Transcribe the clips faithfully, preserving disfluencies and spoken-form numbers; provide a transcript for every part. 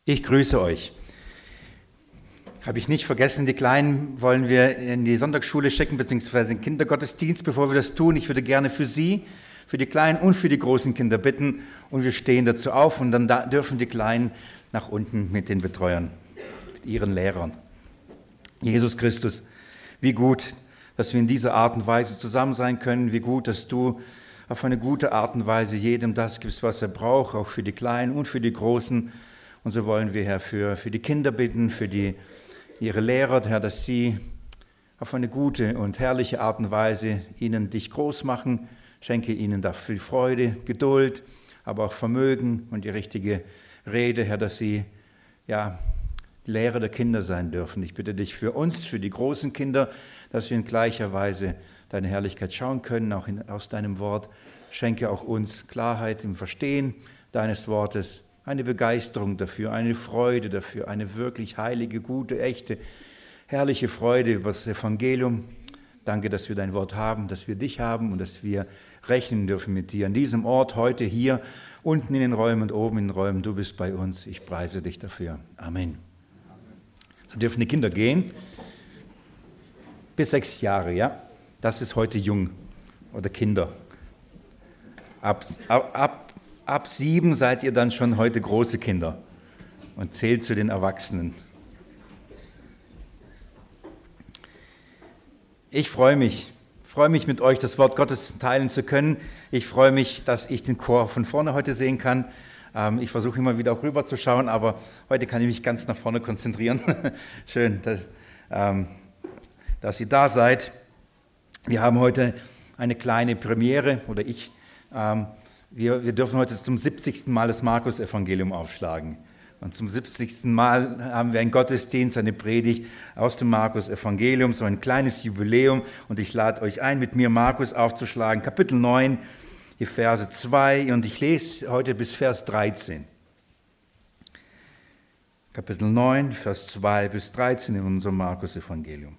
Ich grüße euch. Habe ich nicht vergessen, die Kleinen wollen wir in die Sonntagsschule schicken, beziehungsweise in den Kindergottesdienst. Bevor wir das tun, ich würde gerne für Sie, für die Kleinen und für die großen Kinder bitten. Und wir stehen dazu auf und dann da dürfen die Kleinen nach unten mit den Betreuern, mit ihren Lehrern. Jesus Christus, wie gut, dass wir in dieser Art und Weise zusammen sein können. Wie gut, dass du auf eine gute Art und Weise jedem das gibst, was er braucht, auch für die Kleinen und für die Großen. Und so wollen wir, Herr, für, für die Kinder bitten, für die, ihre Lehrer, Herr, dass sie auf eine gute und herrliche Art und Weise ihnen dich groß machen. Schenke ihnen dafür Freude, Geduld, aber auch Vermögen und die richtige Rede, Herr, dass sie ja, Lehrer der Kinder sein dürfen. Ich bitte dich für uns, für die großen Kinder, dass wir in gleicher Weise deine Herrlichkeit schauen können, auch in, aus deinem Wort. Schenke auch uns Klarheit im Verstehen deines Wortes, eine Begeisterung dafür, eine Freude dafür, eine wirklich heilige, gute, echte, herrliche Freude über das Evangelium. Danke, dass wir dein Wort haben, dass wir dich haben und dass wir rechnen dürfen mit dir. An diesem Ort, heute hier, unten in den Räumen und oben in den Räumen, du bist bei uns. Ich preise dich dafür. Amen. So dürfen die Kinder gehen. Bis sechs Jahre, ja? Das ist heute jung oder Kinder. Ab, ab, ab Ab sieben seid ihr dann schon heute große Kinder und zählt zu den Erwachsenen. Ich freue mich, freue mich mit euch, das Wort Gottes teilen zu können. Ich freue mich, dass ich den Chor von vorne heute sehen kann. Ich versuche immer wieder auch rüber zu schauen, aber heute kann ich mich ganz nach vorne konzentrieren. Schön, dass, dass ihr da seid. Wir haben heute eine kleine Premiere, oder ich, Wir, wir dürfen heute zum siebzigsten Mal das Markus-Evangelium aufschlagen. Und zum siebzigsten Mal haben wir einen Gottesdienst, eine Predigt aus dem Markus-Evangelium, so ein kleines Jubiläum. Und ich lade euch ein, mit mir Markus aufzuschlagen, Kapitel neun, die Verse zwei. Und ich lese heute bis Vers dreizehn. Kapitel neun, Vers zwei bis dreizehn in unserem Markus-Evangelium.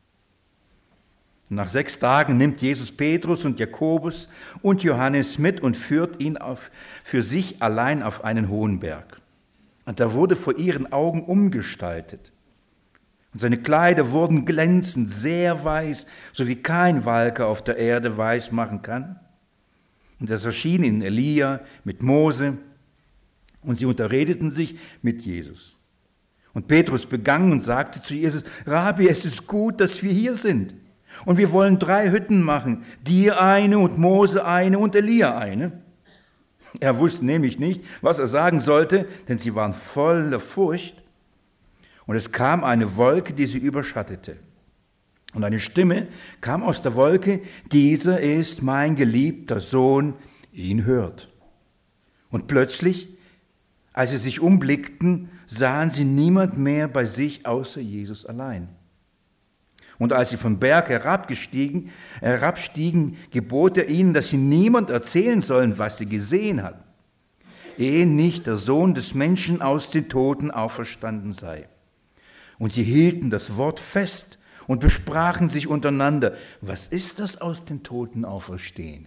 Nach sechs Tagen nimmt Jesus Petrus und Jakobus und Johannes mit und führt ihn auf, für sich allein auf einen hohen Berg. Und da wurde vor ihren Augen umgestaltet. Und seine Kleider wurden glänzend, sehr weiß, so wie kein Walker auf der Erde weiß machen kann. Und es erschien ihnen Elia mit Mose, und sie unterredeten sich mit Jesus. Und Petrus begann und sagte zu Jesus: Rabbi, es ist gut, dass wir hier sind. Und wir wollen drei Hütten machen, dir eine und Mose eine und Elia eine. Er wusste nämlich nicht, was er sagen sollte, denn sie waren voller Furcht. Und es kam eine Wolke, die sie überschattete. Und eine Stimme kam aus der Wolke: Dieser ist mein geliebter Sohn, ihn hört. Und plötzlich, als sie sich umblickten, sahen sie niemand mehr bei sich außer Jesus allein. Und als sie vom Berg herabgestiegen, herabstiegen, gebot er ihnen, dass sie niemand erzählen sollen, was sie gesehen hatten, ehe nicht der Sohn des Menschen aus den Toten auferstanden sei. Und sie hielten das Wort fest und besprachen sich untereinander: Was ist das aus den Toten auferstehen?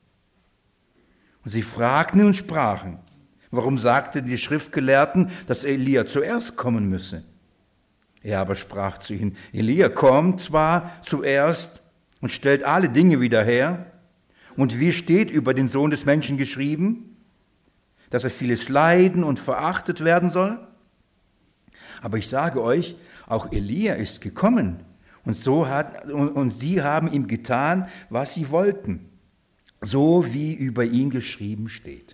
Und sie fragten und sprachen: Warum sagten die Schriftgelehrten, dass Elia zuerst kommen müsse? Er aber sprach zu ihnen: Elia kommt zwar zuerst und stellt alle Dinge wieder her. Und wie steht über den Sohn des Menschen geschrieben? Dass er vieles leiden und verachtet werden soll? Aber ich sage euch, auch Elia ist gekommen. Und, so hat, und, und sie haben ihm getan, was sie wollten, so wie über ihn geschrieben steht.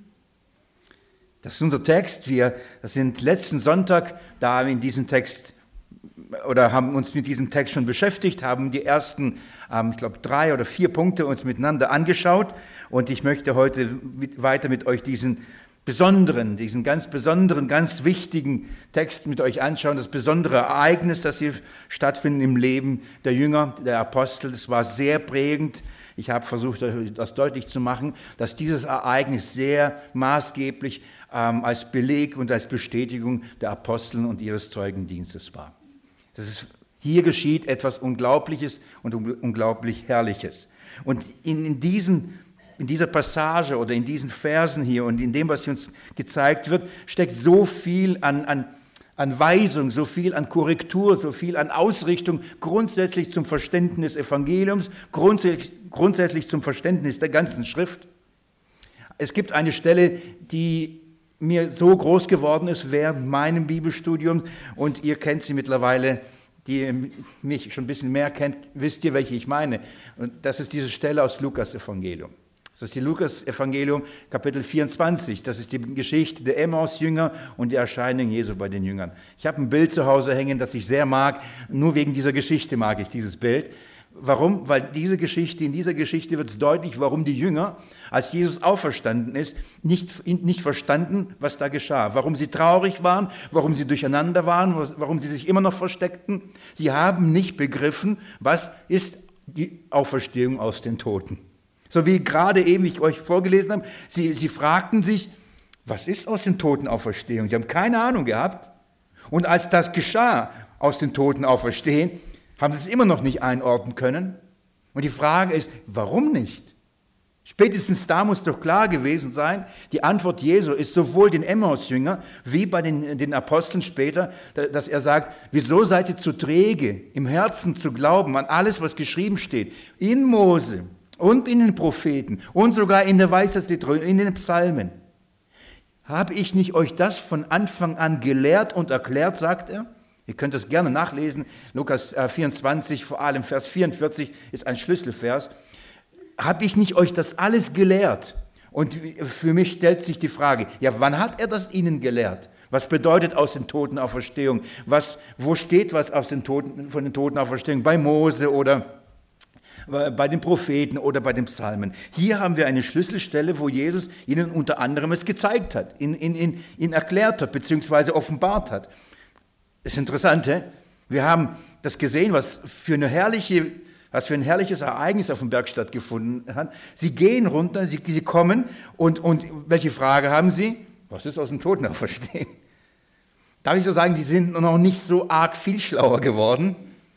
Das ist unser Text. Wir sind letzten Sonntag da in diesem Text oder haben uns mit diesem Text schon beschäftigt, haben die ersten, ähm, ich glaube, drei oder vier Punkte uns miteinander angeschaut. Und ich möchte heute mit, weiter mit euch diesen besonderen, diesen ganz besonderen, ganz wichtigen Text mit euch anschauen. Das besondere Ereignis, das hier stattfindet im Leben der Jünger, der Apostel. Das war sehr prägend. Ich habe versucht, das deutlich zu machen, dass dieses Ereignis sehr maßgeblich ähm, als Beleg und als Bestätigung der Apostel und ihres Zeugendienstes war. Das ist, hier geschieht etwas Unglaubliches und unglaublich Herrliches. Und in, in diesen in dieser Passage oder in diesen Versen hier und in dem, was uns gezeigt wird, steckt so viel an, an, an Weisung, so viel an Korrektur, so viel an Ausrichtung grundsätzlich zum Verständnis des Evangeliums, grundsätzlich, grundsätzlich zum Verständnis der ganzen Schrift. Es gibt eine Stelle, die mir so groß geworden ist während meinem Bibelstudium und ihr kennt sie mittlerweile, die mich schon ein bisschen mehr kennt, wisst ihr, welche ich meine. Und das ist diese Stelle aus Lukas-Evangelium. Das ist die Lukas-Evangelium, Kapitel vierundzwanzig. Das ist die Geschichte der Emmaus-Jünger und die Erscheinung Jesu bei den Jüngern. Ich habe ein Bild zu Hause hängen, das ich sehr mag. Nur wegen dieser Geschichte mag ich dieses Bild. Warum? Weil diese Geschichte, in dieser Geschichte wird es deutlich, warum die Jünger, als Jesus auferstanden ist, nicht, nicht verstanden, was da geschah. Warum sie traurig waren, warum sie durcheinander waren, warum sie sich immer noch versteckten. Sie haben nicht begriffen, was ist die Auferstehung aus den Toten. So wie gerade eben ich euch vorgelesen habe, sie, sie fragten sich, was ist aus den Toten Auferstehung? Sie haben keine Ahnung gehabt. Und als das geschah, aus den Toten auferstehen, haben sie es immer noch nicht einordnen können. Und die Frage ist, warum nicht? Spätestens da muss doch klar gewesen sein, die Antwort Jesu ist sowohl den Emmaus-Jünger wie bei den, den Aposteln später, dass er sagt, wieso seid ihr zu träge, im Herzen zu glauben an alles, was geschrieben steht, in Mose und in den Propheten und sogar in der Weisheitsliteratur, in den Psalmen. Habe ich nicht euch das von Anfang an gelehrt und erklärt, sagt er? Ihr könnt das gerne nachlesen, Lukas vierundzwanzig, vor allem Vers vierundvierzig ist ein Schlüsselvers. Habe ich nicht euch das alles gelehrt? Und für mich stellt sich die Frage, ja, wann hat er das ihnen gelehrt? Was bedeutet aus den Toten Auferstehung? Was, wo steht was aus den Toten, von den Toten Auferstehung? Bei Mose oder bei den Propheten oder bei den Psalmen. Hier haben wir eine Schlüsselstelle, wo Jesus ihnen unter anderem es gezeigt hat, ihn, ihn, ihn, ihn erklärt hat, beziehungsweise offenbart hat. Das ist interessant, he? Wir haben das gesehen, was für, eine herrliche, was für ein herrliches Ereignis auf dem Berg stattgefunden hat. Sie gehen runter, sie, sie kommen und, und welche Frage haben sie? Was ist aus den Toten auferstehen? Darf ich so sagen, sie sind noch nicht so arg viel schlauer geworden.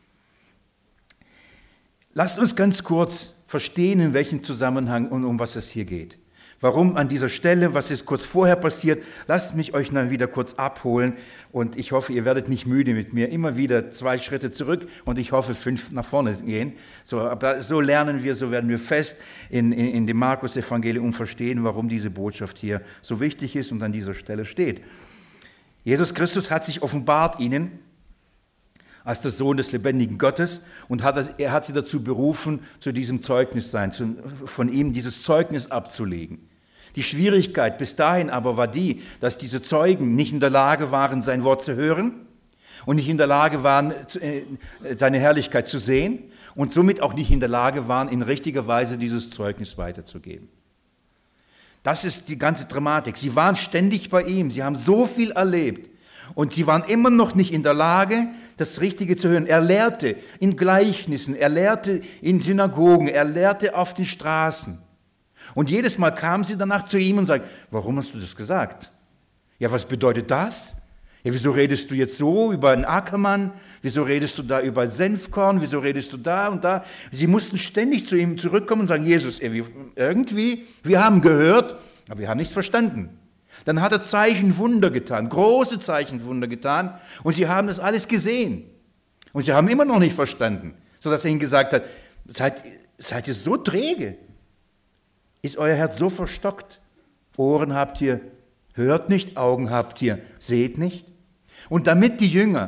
Lasst uns ganz kurz verstehen, in welchem Zusammenhang und um was es hier geht. Warum an dieser Stelle, was ist kurz vorher passiert, lasst mich euch dann wieder kurz abholen und ich hoffe, ihr werdet nicht müde mit mir, immer wieder zwei Schritte zurück und ich hoffe, fünf nach vorne gehen. So, aber so lernen wir, so werden wir fest in, in, in dem Markus-Evangelium verstehen, warum diese Botschaft hier so wichtig ist und an dieser Stelle steht. Jesus Christus hat sich offenbart ihnen als der Sohn des lebendigen Gottes und hat, er hat sie dazu berufen, zu diesem Zeugnis sein, zu, von ihm dieses Zeugnis abzulegen. Die Schwierigkeit bis dahin aber war die, dass diese Zeugen nicht in der Lage waren, sein Wort zu hören und nicht in der Lage waren, seine Herrlichkeit zu sehen und somit auch nicht in der Lage waren, in richtiger Weise dieses Zeugnis weiterzugeben. Das ist die ganze Dramatik. Sie waren ständig bei ihm, sie haben so viel erlebt. Und sie waren immer noch nicht in der Lage, das Richtige zu hören. Er lehrte in Gleichnissen, er lehrte in Synagogen, er lehrte auf den Straßen. Und jedes Mal kamen sie danach zu ihm und sagten, warum hast du das gesagt? Ja, was bedeutet das? Ja, wieso redest du jetzt so über einen Ackermann? Wieso redest du da über Senfkorn? Wieso redest du da und da? Sie mussten ständig zu ihm zurückkommen und sagen, Jesus, irgendwie, wir haben gehört, aber wir haben nichts verstanden. Dann hat er Zeichenwunder getan, große Zeichenwunder getan und sie haben das alles gesehen. Und sie haben immer noch nicht verstanden, sodass er ihnen gesagt hat, seid, seid ihr so träge? Ist euer Herz so verstockt? Ohren habt ihr, hört nicht, Augen habt ihr, seht nicht? Und damit die Jünger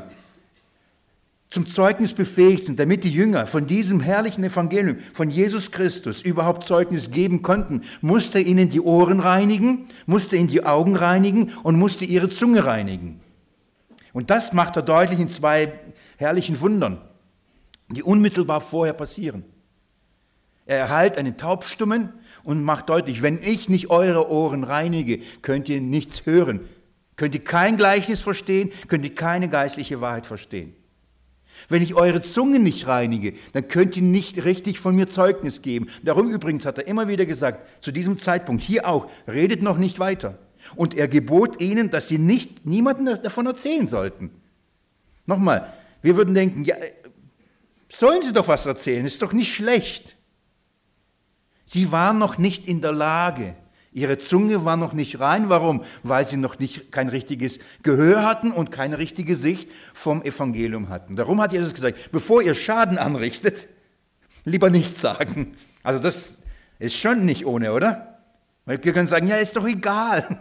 zum Zeugnis befähigt sind, damit die Jünger von diesem herrlichen Evangelium, von Jesus Christus überhaupt Zeugnis geben konnten, musste er ihnen die Ohren reinigen, musste ihnen die Augen reinigen und musste ihre Zunge reinigen. Und das macht er deutlich in zwei herrlichen Wundern, die unmittelbar vorher passieren. Er erhält einen Taubstummen und macht deutlich, wenn ich nicht eure Ohren reinige, könnt ihr nichts hören, könnt ihr kein Gleichnis verstehen, könnt ihr keine geistliche Wahrheit verstehen. Wenn ich eure Zunge nicht reinige, dann könnt ihr nicht richtig von mir Zeugnis geben. Darum übrigens hat er immer wieder gesagt, zu diesem Zeitpunkt, hier auch, redet noch nicht weiter. Und er gebot ihnen, dass sie nicht niemandem davon erzählen sollten. Nochmal, wir würden denken, ja, sollen sie doch was erzählen, ist doch nicht schlecht. Sie waren noch nicht in der Lage. Ihre Zunge war noch nicht rein. Warum? Weil sie noch nicht kein richtiges Gehör hatten und keine richtige Sicht vom Evangelium hatten. Darum hat Jesus gesagt, bevor ihr Schaden anrichtet, lieber nichts sagen. Also das ist schon nicht ohne, oder? Weil wir können sagen, ja, ist doch egal.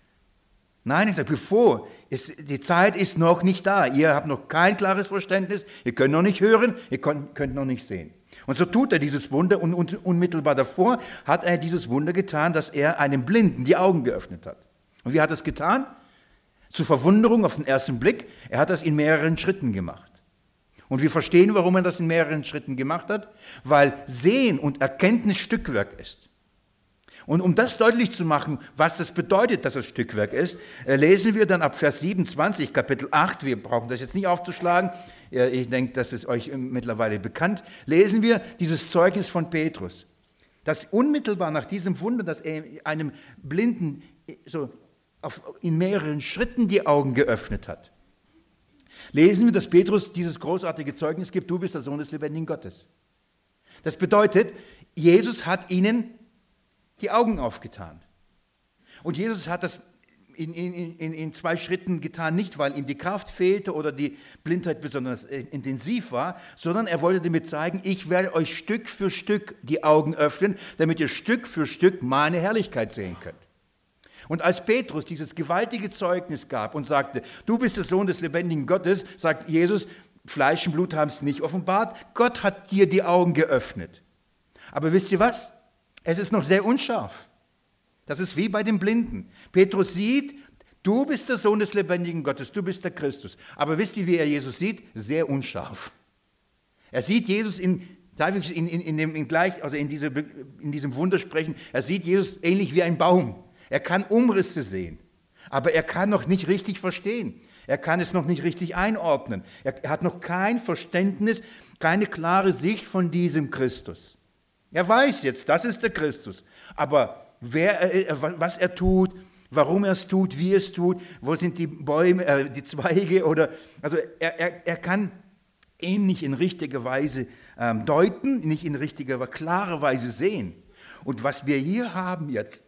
Nein, ich sage, bevor, ist, die Zeit ist noch nicht da. Ihr habt noch kein klares Verständnis, ihr könnt noch nicht hören, ihr könnt, könnt noch nicht sehen. Und so tut er dieses Wunder und, und unmittelbar davor hat er dieses Wunder getan, dass er einem Blinden die Augen geöffnet hat. Und wie hat er es getan? Zur Verwunderung auf den ersten Blick, er hat das in mehreren Schritten gemacht. Und wir verstehen, warum er das in mehreren Schritten gemacht hat, weil Sehen und Erkenntnis Stückwerk ist. Und um das deutlich zu machen, was das bedeutet, dass es Stückwerk ist, lesen wir dann ab Vers siebenundzwanzig, Kapitel acht, wir brauchen das jetzt nicht aufzuschlagen, ich denke, das ist euch mittlerweile bekannt, lesen wir dieses Zeugnis von Petrus, dass unmittelbar nach diesem Wunder, dass er einem Blinden so auf, in mehreren Schritten die Augen geöffnet hat, lesen wir, dass Petrus dieses großartige Zeugnis gibt, du bist der Sohn des lebendigen Gottes. Das bedeutet, Jesus hat ihnen die Augen aufgetan. Und Jesus hat das in, in, in, in zwei Schritten getan, nicht weil ihm die Kraft fehlte oder die Blindheit besonders intensiv war, sondern er wollte damit zeigen, ich werde euch Stück für Stück die Augen öffnen, damit ihr Stück für Stück meine Herrlichkeit sehen könnt. Und als Petrus dieses gewaltige Zeugnis gab und sagte, du bist der Sohn des lebendigen Gottes, sagt Jesus, Fleisch und Blut haben es nicht offenbart, Gott hat dir die Augen geöffnet. Aber wisst ihr was? Es ist noch sehr unscharf. Das ist wie bei den Blinden. Petrus sieht, du bist der Sohn des lebendigen Gottes, du bist der Christus. Aber wisst ihr, wie er Jesus sieht? Sehr unscharf. Er sieht Jesus in, in, in, in, dem, in, gleich, also in, diese, in diesem Wunder sprechen, er sieht Jesus ähnlich wie ein Baum. Er kann Umrisse sehen, aber er kann noch nicht richtig verstehen. Er kann es noch nicht richtig einordnen. Er hat noch kein Verständnis, keine klare Sicht von diesem Christus. Er weiß jetzt, das ist der Christus, aber wer, äh, was er tut, warum er es tut, wie er es tut, wo sind die Bäume, äh, die Zweige, oder, also er, er, er kann ihn nicht in richtiger Weise ähm, deuten, nicht in richtiger, aber klarer Weise sehen. Und was wir hier haben jetzt,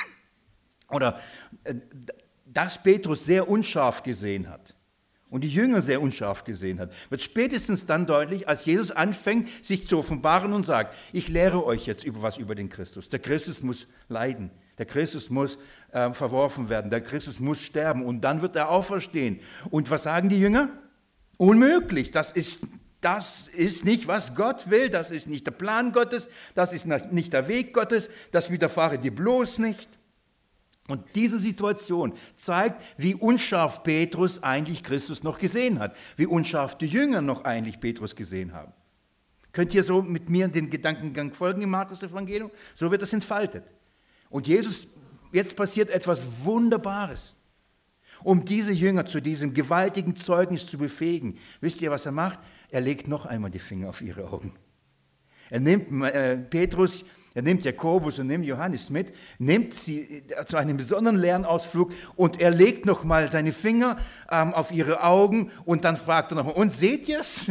oder äh, dass Petrus sehr unscharf gesehen hat, und die Jünger sehr unscharf gesehen hat, wird spätestens dann deutlich, als Jesus anfängt, sich zu offenbaren und sagt, ich lehre euch jetzt über was über den Christus. Der Christus muss leiden, der Christus muss äh, verworfen werden, der Christus muss sterben und dann wird er auferstehen. Und was sagen die Jünger? Unmöglich, das ist, das ist nicht, was Gott will, das ist nicht der Plan Gottes, das ist nicht der Weg Gottes, das widerfahre dir bloß nicht. Und diese Situation zeigt, wie unscharf Petrus eigentlich Christus noch gesehen hat, wie unscharf die Jünger noch eigentlich Petrus gesehen haben. Könnt ihr so mit mir den Gedankengang folgen im Markus-Evangelium? So wird das entfaltet. Und Jesus, jetzt passiert etwas Wunderbares, um diese Jünger zu diesem gewaltigen Zeugnis zu befähigen. Wisst ihr, was er macht? Er legt noch einmal die Finger auf ihre Augen. Er nimmt äh, Petrus, er nimmt Jakobus und nimmt Johannes mit, nimmt sie zu einem besonderen Lernausflug und er legt nochmal seine Finger ähm, auf ihre Augen und dann fragt er nochmal, und seht ihr es?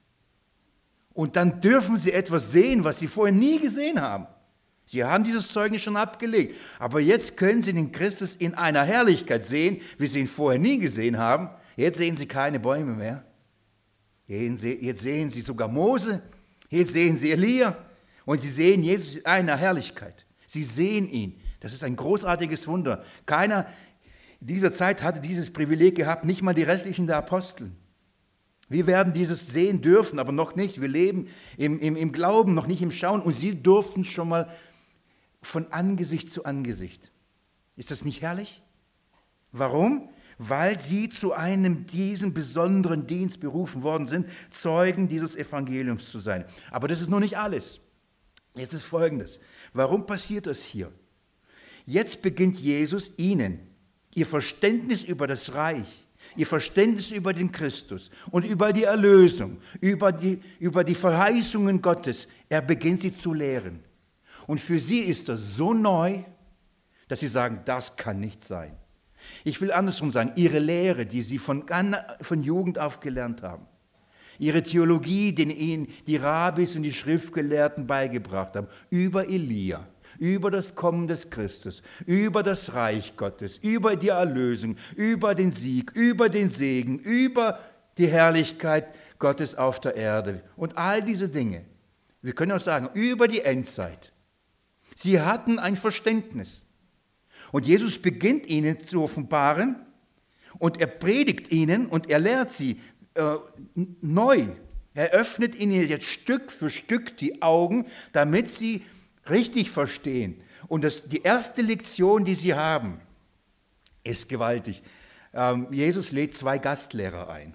Und dann dürfen sie etwas sehen, was sie vorher nie gesehen haben. Sie haben dieses Zeugnis schon abgelegt, aber jetzt können sie den Christus in einer Herrlichkeit sehen, wie sie ihn vorher nie gesehen haben. Jetzt sehen sie keine Bäume mehr. Jetzt sehen sie sogar Mose, jetzt sehen sie Elia. Und sie sehen Jesus in einer Herrlichkeit. Sie sehen ihn. Das ist ein großartiges Wunder. Keiner in dieser Zeit hatte dieses Privileg gehabt, nicht mal die restlichen der Apostel. Wir werden dieses sehen dürfen, aber noch nicht. Wir leben im, im, im Glauben, noch nicht im Schauen. Und sie durften schon mal von Angesicht zu Angesicht. Ist das nicht herrlich? Warum? Weil sie zu einem diesem besonderen Dienst berufen worden sind, Zeugen dieses Evangeliums zu sein. Aber das ist noch nicht alles. Jetzt ist Folgendes. Warum passiert das hier? Jetzt beginnt Jesus ihnen ihr Verständnis über das Reich, ihr Verständnis über den Christus und über die Erlösung, über die, über die Verheißungen Gottes. Er beginnt sie zu lehren. Und für sie ist das so neu, dass sie sagen, das kann nicht sein. Ich will andersrum sagen, ihre Lehre, die sie von, von Jugend auf gelernt haben, ihre Theologie, den ihnen die Rabbis und die Schriftgelehrten beigebracht haben, über Elia, über das Kommen des Christus, über das Reich Gottes, über die Erlösung, über den Sieg, über den Segen, über die Herrlichkeit Gottes auf der Erde und all diese Dinge. Wir können auch sagen, über die Endzeit. Sie hatten ein Verständnis. Und Jesus beginnt ihnen zu offenbaren und er predigt ihnen und er lehrt sie äh, neu. Er öffnet ihnen jetzt Stück für Stück die Augen, damit sie richtig verstehen. Und das, die erste Lektion, die sie haben, ist gewaltig. Ähm, Jesus lädt zwei Gastlehrer ein.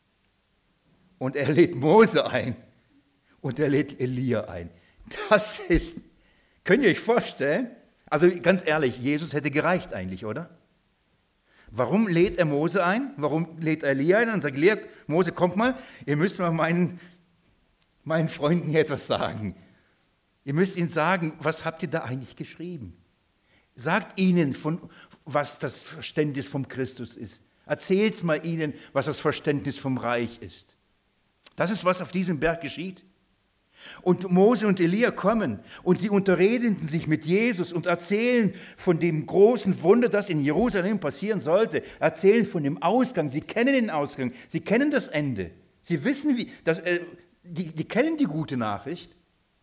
Und er lädt Mose ein. Und er lädt Elia ein. Das ist, könnt ihr euch vorstellen? Also ganz ehrlich, Jesus hätte gereicht eigentlich, oder? Warum lädt er Mose ein? Warum lädt er Elia ein? Und sagt, Elia, Mose, kommt mal, ihr müsst mal meinen, meinen Freunden hier etwas sagen. Ihr müsst ihnen sagen, was habt ihr da eigentlich geschrieben? Sagt ihnen, von, was das Verständnis vom Christus ist. Erzählt mal ihnen, was das Verständnis vom Reich ist. Das ist, was auf diesem Berg geschieht. Und Mose und Elia kommen und sie unterreden sich mit Jesus und erzählen von dem großen Wunder, das in Jerusalem passieren sollte. Erzählen von dem Ausgang. Sie kennen den Ausgang. Sie kennen das Ende. Sie wissen, wie, das, äh, die, die kennen die gute Nachricht.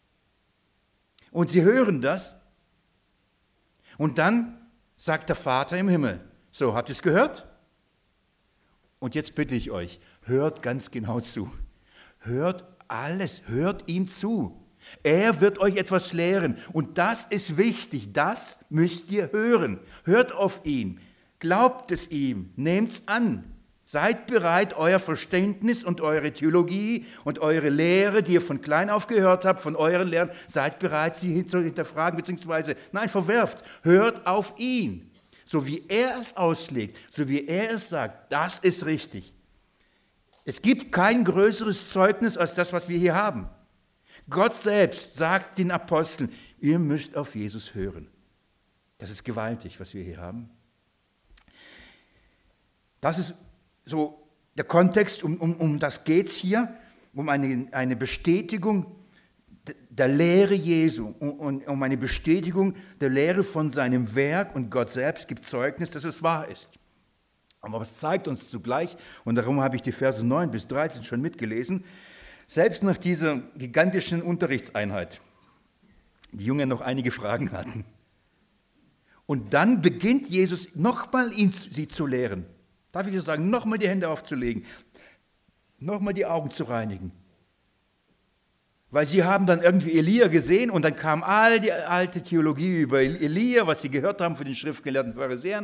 Und sie hören das. Und dann sagt der Vater im Himmel, so, habt ihr es gehört? Und jetzt bitte ich euch, hört ganz genau zu. Hört alles, hört ihm zu. Er wird euch etwas lehren und das ist wichtig, das müsst ihr hören. Hört auf ihn, glaubt es ihm, nehmt es an. Seid bereit, euer Verständnis und eure Theologie und eure Lehre, die ihr von klein auf gehört habt, von euren Lehren, seid bereit, sie zu hinterfragen, beziehungsweise, nein, verwerft. Hört auf ihn, so wie er es auslegt, so wie er es sagt, das ist richtig. Es gibt kein größeres Zeugnis als das, was wir hier haben. Gott selbst sagt den Aposteln, ihr müsst auf Jesus hören. Das ist gewaltig, was wir hier haben. Das ist so der Kontext, um, um, um das geht es hier, um eine, eine Bestätigung der Lehre Jesu, um, um eine Bestätigung der Lehre von seinem Werk und Gott selbst gibt Zeugnis, dass es wahr ist. Aber es zeigt uns zugleich, und darum habe ich die Verse neun bis dreizehn schon mitgelesen, selbst nach dieser gigantischen Unterrichtseinheit, die Jünger noch einige Fragen hatten. Und dann beginnt Jesus nochmal sie zu lehren. Darf ich so sagen, nochmal die Hände aufzulegen, nochmal die Augen zu reinigen. Weil sie haben dann irgendwie Elia gesehen und dann kam all die alte Theologie über Elia, was sie gehört haben von den schriftgelehrten Pharisäern.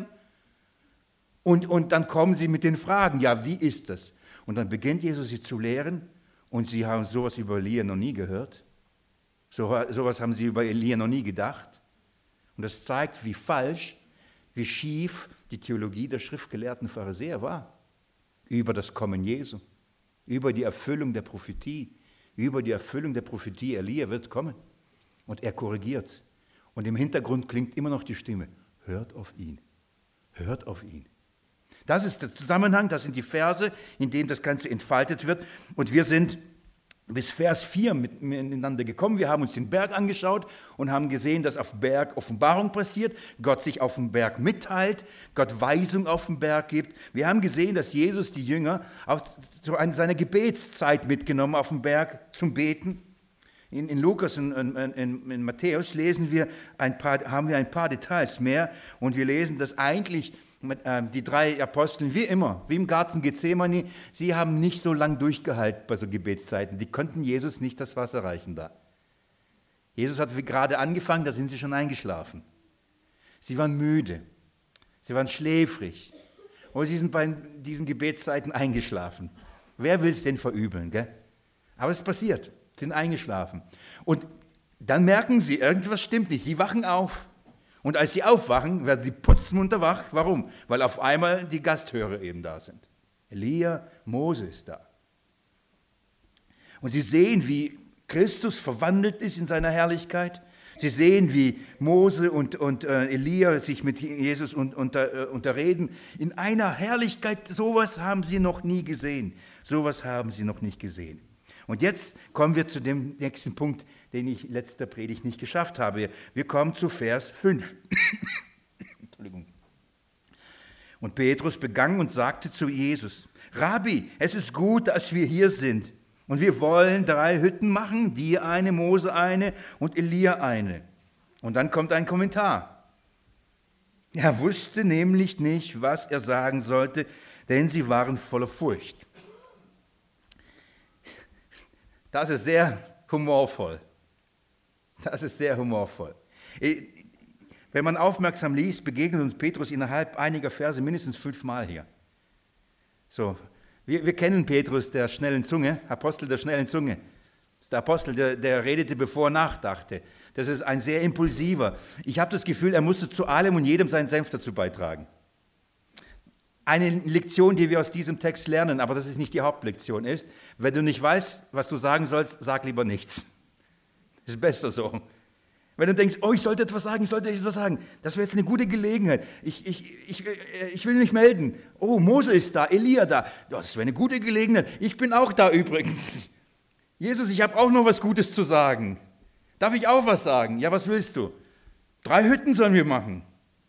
Und, und dann kommen sie mit den Fragen, ja, wie ist das? Und dann beginnt Jesus sie zu lehren und sie haben sowas über Elia noch nie gehört. So, sowas haben sie über Elia noch nie gedacht. Und das zeigt, wie falsch, wie schief die Theologie der schriftgelehrten Pharisäer war. Über das Kommen Jesu, über die Erfüllung der Prophetie, über die Erfüllung der Prophetie, Elia wird kommen. Und er korrigiert es. Und im Hintergrund klingt immer noch die Stimme, hört auf ihn, hört auf ihn. Das ist der Zusammenhang, das sind die Verse, in denen das Ganze entfaltet wird. Und wir sind bis Vers vier miteinander gekommen. Wir haben uns den Berg angeschaut und haben gesehen, dass auf dem Berg Offenbarung passiert, Gott sich auf dem Berg mitteilt, Gott Weisung auf dem Berg gibt. Wir haben gesehen, dass Jesus die Jünger auch zu seiner Gebetszeit mitgenommen auf dem Berg zum Beten. In, in Lukas und in, in, in Matthäus lesen wir ein paar, haben wir ein paar Details mehr und wir lesen, dass eigentlich die drei Apostel, wie immer, wie im Garten Gethsemane, sie haben nicht so lange durchgehalten bei so Gebetszeiten. Die konnten Jesus nicht das Wasser reichen da. Jesus hat gerade angefangen, da sind sie schon eingeschlafen. Sie waren müde, sie waren schläfrig und sie sind bei diesen Gebetszeiten eingeschlafen. Wer will es denn verübeln, gell? Aber es passiert, sie sind eingeschlafen. Und dann merken sie, irgendwas stimmt nicht, sie wachen auf. Und als sie aufwachen, werden sie putzmunter wach. Warum? Weil auf einmal die Gasthörer eben da sind. Elia, Mose ist da. Und sie sehen, wie Christus verwandelt ist in seiner Herrlichkeit. Sie sehen, wie Mose und, und äh, Elia sich mit Jesus un, unter, äh, unterreden. In einer Herrlichkeit, sowas haben sie noch nie gesehen. Sowas haben sie noch nicht gesehen. Und jetzt kommen wir zu dem nächsten Punkt, den ich letzter Predigt nicht geschafft habe. Wir kommen zu Vers fünf. Entschuldigung. Und Petrus begann und sagte zu Jesus: Rabbi, es ist gut, dass wir hier sind. Und wir wollen drei Hütten machen, dir eine, Mose eine und Elia eine. Und dann kommt ein Kommentar. Er wusste nämlich nicht, was er sagen sollte, denn sie waren voller Furcht. Das ist sehr humorvoll. Das ist sehr humorvoll. Wenn man aufmerksam liest, begegnet uns Petrus innerhalb einiger Verse mindestens fünfmal hier. So. Wir, wir kennen Petrus, der schnellen Zunge, Apostel der schnellen Zunge. Das ist der Apostel, der, der redete, bevor er nachdachte. Das ist ein sehr impulsiver. Ich habe das Gefühl, er musste zu allem und jedem seinen Senf dazu beitragen. Eine Lektion, die wir aus diesem Text lernen, aber das ist nicht die Hauptlektion, ist, wenn du nicht weißt, was du sagen sollst, sag lieber nichts. Das ist besser so. Wenn du denkst, oh, ich sollte etwas sagen, ich sollte etwas sagen, das wäre jetzt eine gute Gelegenheit. Ich, ich, ich, ich will mich melden. Oh, Mose ist da, Elia da. Das wäre eine gute Gelegenheit. Ich bin auch da übrigens. Jesus, ich habe auch noch was Gutes zu sagen. Darf ich auch was sagen? Ja, was willst du? Drei Hütten sollen wir machen.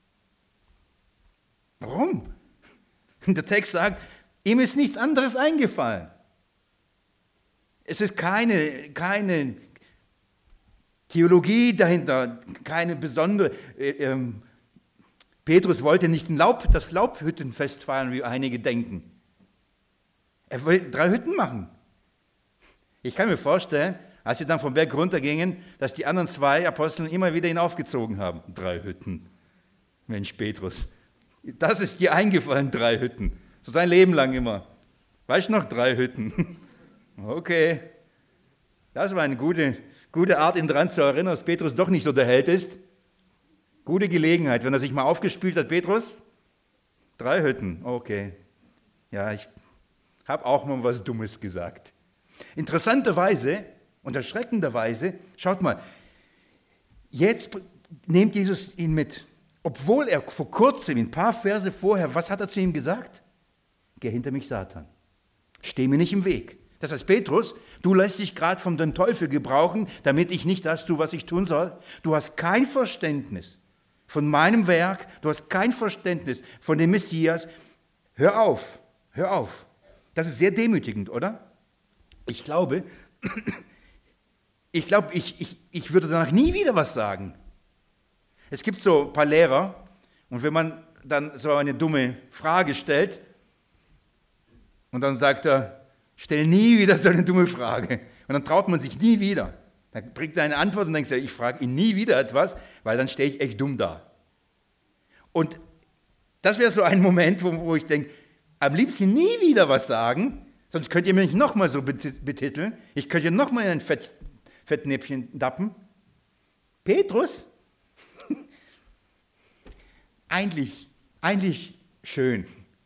Warum? Der Text sagt, ihm ist nichts anderes eingefallen. Es ist keine, keine Theologie dahinter, keine besondere. Äh, ähm, Petrus wollte nicht ein Laub, das Laubhüttenfest feiern, wie einige denken. Er wollte drei Hütten machen. Ich kann mir vorstellen, als sie dann vom Berg runtergingen, dass die anderen zwei Apostel immer wieder ihn aufgezogen haben. Drei Hütten. Mensch, Petrus, das ist dir eingefallen, drei Hütten. So sein Leben lang immer. Weißt du noch, drei Hütten. Okay, das war eine gute Gute Art, ihn daran zu erinnern, dass Petrus doch nicht so der Held ist. Gute Gelegenheit, wenn er sich mal aufgespielt hat. Petrus, drei Hütten, okay. Ja, ich habe auch mal was Dummes gesagt. Interessanterweise und erschreckenderweise, schaut mal, jetzt nimmt Jesus ihn mit. Obwohl er vor kurzem, ein paar Verse vorher, was hat er zu ihm gesagt? Geh hinter mich, Satan. Steh mir nicht im Weg. Das heißt, Petrus, du lässt dich gerade von dem Teufel gebrauchen, damit ich nicht das tue, was ich tun soll. Du hast kein Verständnis von meinem Werk, du hast kein Verständnis von dem Messias. Hör auf, hör auf. Das ist sehr demütigend, oder? Ich glaube, ich, glaube ich, ich, ich würde danach nie wieder was sagen. Es gibt so ein paar Lehrer, und wenn man dann so eine dumme Frage stellt, und dann sagt er, stell nie wieder so eine dumme Frage. Und dann traut man sich nie wieder. Dann bringt er eine Antwort und denkt, ich frage ihn nie wieder etwas, weil dann stehe ich echt dumm da. Und das wäre so ein Moment, wo, wo ich denke, am liebsten nie wieder was sagen, sonst könnt ihr mich nochmal so betiteln. Ich könnte nochmal in ein Fett, Fettnäpfchen dappen. Petrus? eigentlich, eigentlich schön.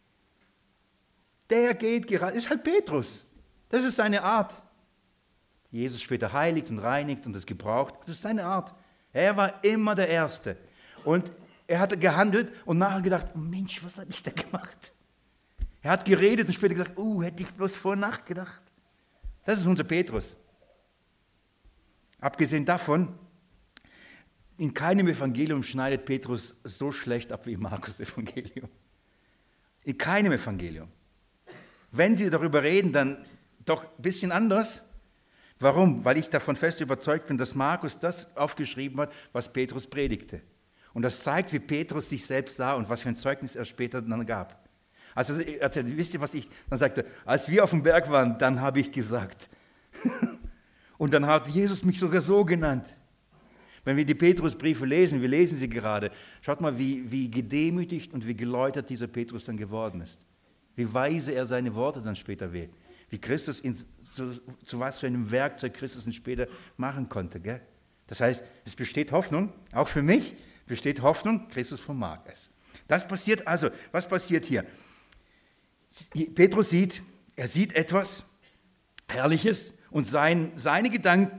Der geht gerade, ist halt Petrus. Das ist seine Art. Jesus später heiligt und reinigt und es gebraucht. Das ist seine Art. Er war immer der Erste. Und er hatte gehandelt und nachher gedacht, Mensch, was habe ich da gemacht? Er hat geredet und später gesagt, oh, hätte ich bloß vorher nachgedacht. Das ist unser Petrus. Abgesehen davon, in keinem Evangelium schneidet Petrus so schlecht ab wie im Markus-Evangelium. In keinem Evangelium. Wenn Sie darüber reden, dann doch ein bisschen anders. Warum? Weil ich davon fest überzeugt bin, dass Markus das aufgeschrieben hat, was Petrus predigte. Und das zeigt, wie Petrus sich selbst sah und was für ein Zeugnis er später dann gab. Also, also wisst ihr, was ich, dann sagte, als wir auf dem Berg waren, dann habe ich gesagt. Und dann hat Jesus mich sogar so genannt. Wenn wir die Petrusbriefe lesen, wir lesen sie gerade, schaut mal, wie, wie gedemütigt und wie geläutert dieser Petrus dann geworden ist. Wie weise er seine Worte dann später wählt. Wie Christus ihn, zu, zu was für einem Werkzeug Christus ihn später machen konnte. Gell? Das heißt, es besteht Hoffnung, auch für mich besteht Hoffnung, Christus vermag es. Das passiert also, was passiert hier? Petrus sieht, er sieht etwas Herrliches und sein, seine Gedanken,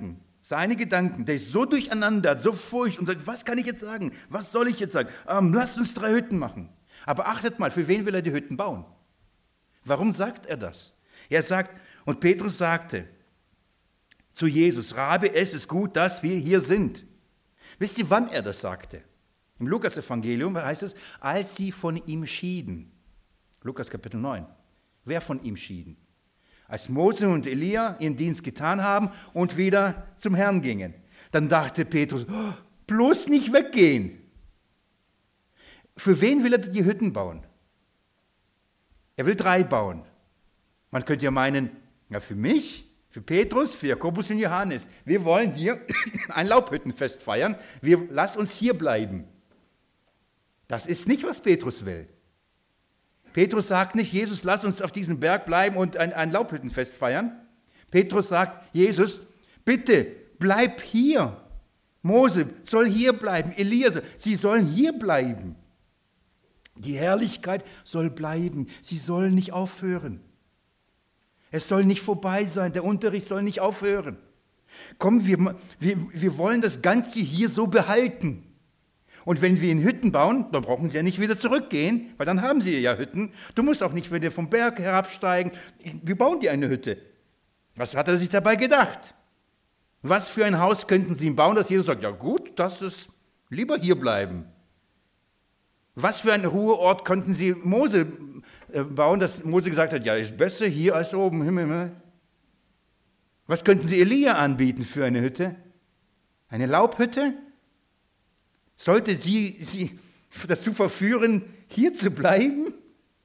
seine Gedanken, der ist so durcheinander, hat so Furcht und sagt, was kann ich jetzt sagen? Was soll ich jetzt sagen? Ähm, lasst uns drei Hütten machen. Aber achtet mal, für wen will er die Hütten bauen? Warum sagt er das? Er sagt, und Petrus sagte zu Jesus, Rabi, es ist gut, dass wir hier sind. Wisst ihr, wann er das sagte? Im Lukas-Evangelium heißt es, als sie von ihm schieden. Lukas Kapitel neun. Wer von ihm schieden? Als Mose und Elia ihren Dienst getan haben und wieder zum Herrn gingen. Dann dachte Petrus, oh, bloß nicht weggehen. Für wen will er die Hütten bauen? Er will drei bauen. Man könnte ja meinen, ja für mich, für Petrus, für Jakobus und Johannes. Wir wollen hier ein Laubhüttenfest feiern. Wir, lasst uns hier bleiben. Das ist nicht, was Petrus will. Petrus sagt nicht, Jesus, lass uns auf diesem Berg bleiben und ein, ein Laubhüttenfest feiern. Petrus sagt, Jesus, bitte, bleib hier. Mose soll hier bleiben, Elia, sie sollen hier bleiben. Die Herrlichkeit soll bleiben, sie soll nicht aufhören. Es soll nicht vorbei sein, der Unterricht soll nicht aufhören. Komm, wir, wir, wir wollen das Ganze hier so behalten. Und wenn wir in Hütten bauen, dann brauchen sie ja nicht wieder zurückgehen, weil dann haben sie ja Hütten. Du musst auch nicht wieder vom Berg herabsteigen. Wir bauen dir eine Hütte. Was hat er sich dabei gedacht? Was für ein Haus könnten sie ihm bauen, dass Jesus sagt, ja gut, das ist lieber hier bleiben. Was für einen Ruheort konnten sie Mose bauen, dass Mose gesagt hat, ja, ist besser hier als oben im Himmel. Was könnten sie Elia anbieten für eine Hütte? Eine Laubhütte? Sollte sie sie dazu verführen, hier zu bleiben?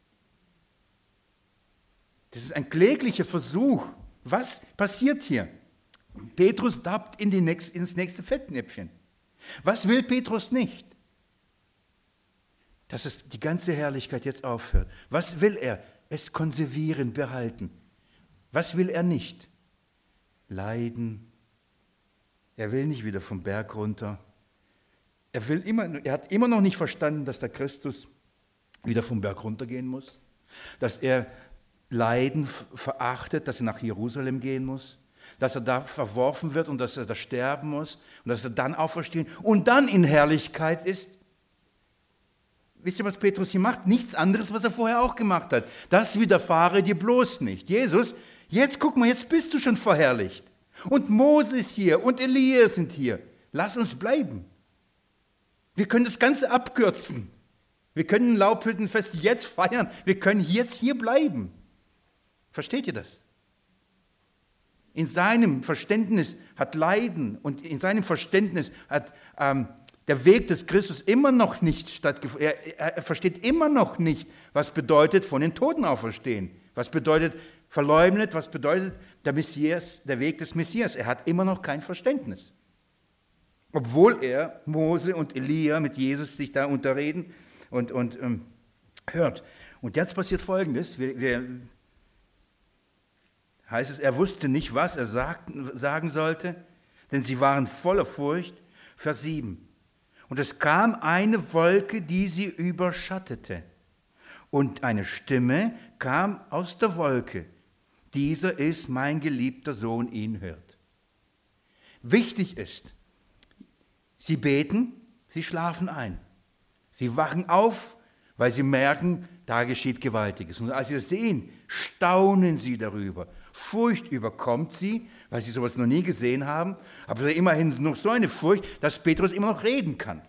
Das ist ein kläglicher Versuch. Was passiert hier? Petrus tappt in die nächste, ins nächste Fettnäpfchen. Was will Petrus nicht? Dass es die ganze Herrlichkeit jetzt aufhört. Was will er? Es konservieren, behalten. Was will er nicht? Leiden. Er will nicht wieder vom Berg runter. Er, will immer, er hat immer noch nicht verstanden, dass der Christus wieder vom Berg runtergehen muss. Dass er Leiden verachtet, dass er nach Jerusalem gehen muss. Dass er da verworfen wird und dass er da sterben muss. Und dass er dann auferstehen und dann in Herrlichkeit ist. Wisst ihr, was Petrus hier macht? Nichts anderes, was er vorher auch gemacht hat. Das widerfahre dir bloß nicht. Jesus, jetzt guck mal, jetzt bist du schon verherrlicht. Und Mose ist hier und Elia sind hier. Lass uns bleiben. Wir können das Ganze abkürzen. Wir können ein Laubhüttenfest jetzt feiern. Wir können jetzt hier bleiben. Versteht ihr das? In seinem Verständnis hat Leiden und in seinem Verständnis hat ähm, der Weg des Christus immer noch nicht stattgefunden. Er, er, er versteht immer noch nicht, was bedeutet von den Toten auferstehen. Was bedeutet verleugnet, was bedeutet der Messias, der Weg des Messias. Er hat immer noch kein Verständnis. Obwohl er Mose und Elia mit Jesus sich da unterreden und, und ähm, hört. Und jetzt passiert Folgendes. Wir, wir, heißt es, er wusste nicht, was er sagt, sagen sollte, denn sie waren voller Furcht. Vers sieben. Und es kam eine Wolke, die sie überschattete. Und eine Stimme kam aus der Wolke. Dieser ist mein geliebter Sohn, ihn hört. Wichtig ist, sie beten, sie schlafen ein. Sie wachen auf, weil sie merken, da geschieht Gewaltiges. Und als sie das sehen, staunen sie darüber. Furcht überkommt sie, weil sie sowas noch nie gesehen haben. Aber immerhin noch so eine Furcht, dass Petrus immer noch reden kann.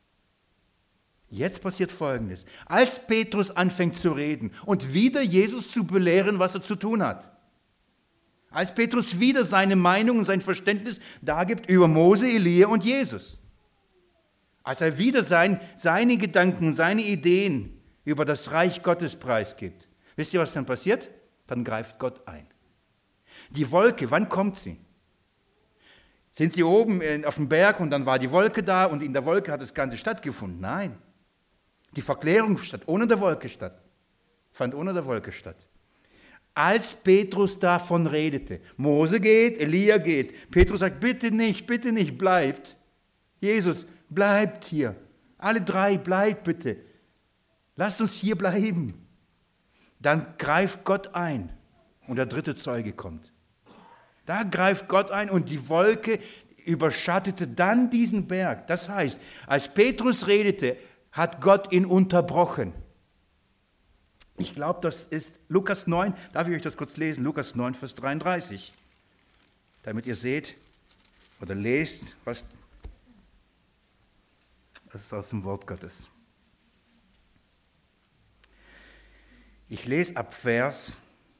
Jetzt passiert Folgendes. Als Petrus anfängt zu reden und wieder Jesus zu belehren, was er zu tun hat. Als Petrus wieder seine Meinung und sein Verständnis dargibt über Mose, Elia und Jesus. Als er wieder sein, seine Gedanken, seine Ideen über das Reich Gottes preisgibt. Wisst ihr, was dann passiert? Dann greift Gott ein. Die Wolke, wann kommt sie? Sind sie oben auf dem Berg und dann war die Wolke da und in der Wolke hat das Ganze stattgefunden? Nein. Die Verklärung statt ohne der Wolke statt. Fand ohne der Wolke statt. Als Petrus davon redete, Mose geht, Elia geht, Petrus sagt, bitte nicht, bitte nicht, bleibt. Jesus, bleibt hier. Alle drei, bleibt bitte. Lasst uns hier bleiben. Dann greift Gott ein und der dritte Zeuge kommt. Da greift Gott ein und die Wolke überschattete dann diesen Berg. Das heißt, als Petrus redete, hat Gott ihn unterbrochen. Ich glaube, das ist Lukas neun, darf ich euch das kurz lesen? Lukas neun, Vers dreiunddreißig. Damit ihr seht oder lest, was das ist aus dem Wort Gottes. Ich lese ab Vers,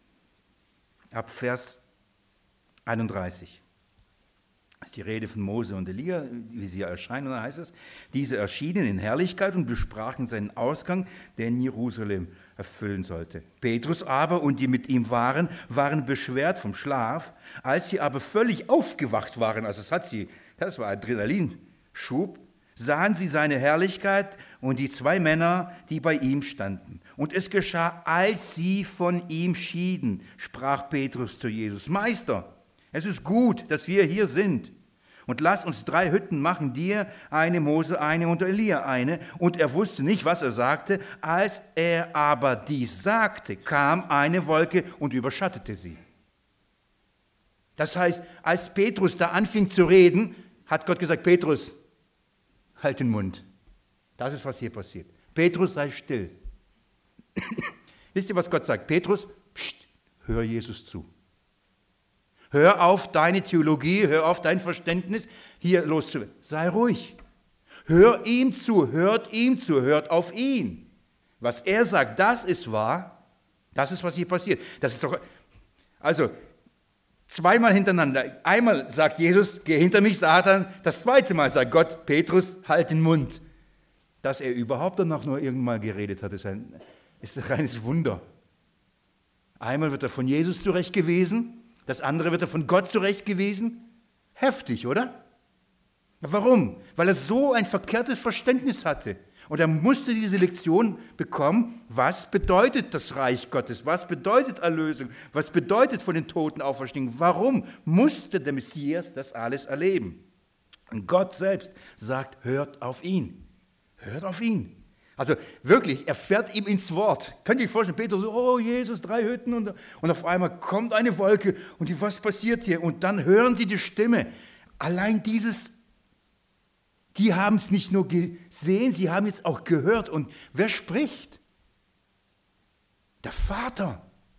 ab Vers einunddreißig. Das ist die Rede von Mose und Elia, wie sie erscheinen, und da heißt es, diese erschienen in Herrlichkeit und besprachen seinen Ausgang, der in Jerusalem erfüllen sollte. Petrus aber und die mit ihm waren, waren beschwert vom Schlaf. Als sie aber völlig aufgewacht waren, also das hat sie, das war Adrenalinschub, sahen sie seine Herrlichkeit und die zwei Männer, die bei ihm standen. Und es geschah, als sie von ihm schieden, sprach Petrus zu Jesus, Meister, es ist gut, dass wir hier sind. Und lass uns drei Hütten machen, dir eine, Mose eine und Elia eine. Und er wusste nicht, was er sagte. Als er aber dies sagte, kam eine Wolke und überschattete sie. Das heißt, als Petrus da anfing zu reden, hat Gott gesagt, Petrus, halt den Mund. Das ist, was hier passiert. Petrus, sei still. Wisst ihr, was Gott sagt? Petrus, pst, hör Jesus zu. Hör auf deine Theologie, hör auf dein Verständnis, hier loszuwerden. Sei ruhig. Hör ihm zu, hört ihm zu, hört auf ihn. Was er sagt, das ist wahr. Das ist, was hier passiert. Das ist doch, also, zweimal hintereinander. Einmal sagt Jesus, geh hinter mich, Satan. Das zweite Mal sagt Gott, Petrus, halt den Mund. Dass er überhaupt dann noch nur irgendwann mal geredet hat, ist ein, ist ein reines Wunder. Einmal wird er von Jesus zurechtgewiesen. Das andere wird er von Gott zurechtgewiesen. Heftig, oder? Warum? Weil er so ein verkehrtes Verständnis hatte. Und er musste diese Lektion bekommen, was bedeutet das Reich Gottes? Was bedeutet Erlösung? Was bedeutet von den Toten auferstehen? Warum musste der Messias das alles erleben? Und Gott selbst sagt, hört auf ihn. Hört auf ihn. Also wirklich, er fährt ihm ins Wort. Könnt ihr euch vorstellen, Petrus so, oh Jesus, drei Hütten und, und auf einmal kommt eine Wolke und die, was passiert hier? Und dann hören sie die Stimme. Allein dieses, die haben es nicht nur gesehen, sie haben jetzt auch gehört. Und wer spricht? Der Vater.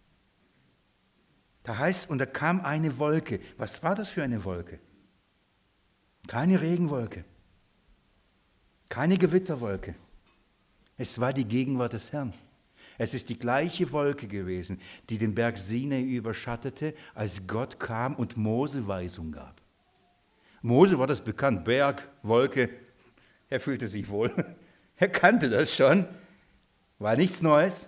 Da heißt, und da kam eine Wolke. Was war das für eine Wolke? Keine Regenwolke. Keine Gewitterwolke. Es war die Gegenwart des Herrn. Es ist die gleiche Wolke gewesen, die den Berg Sinai überschattete, als Gott kam und Mose Weisung gab. Mose war das bekannt, Berg, Wolke, er fühlte sich wohl. Er kannte das schon, war nichts Neues.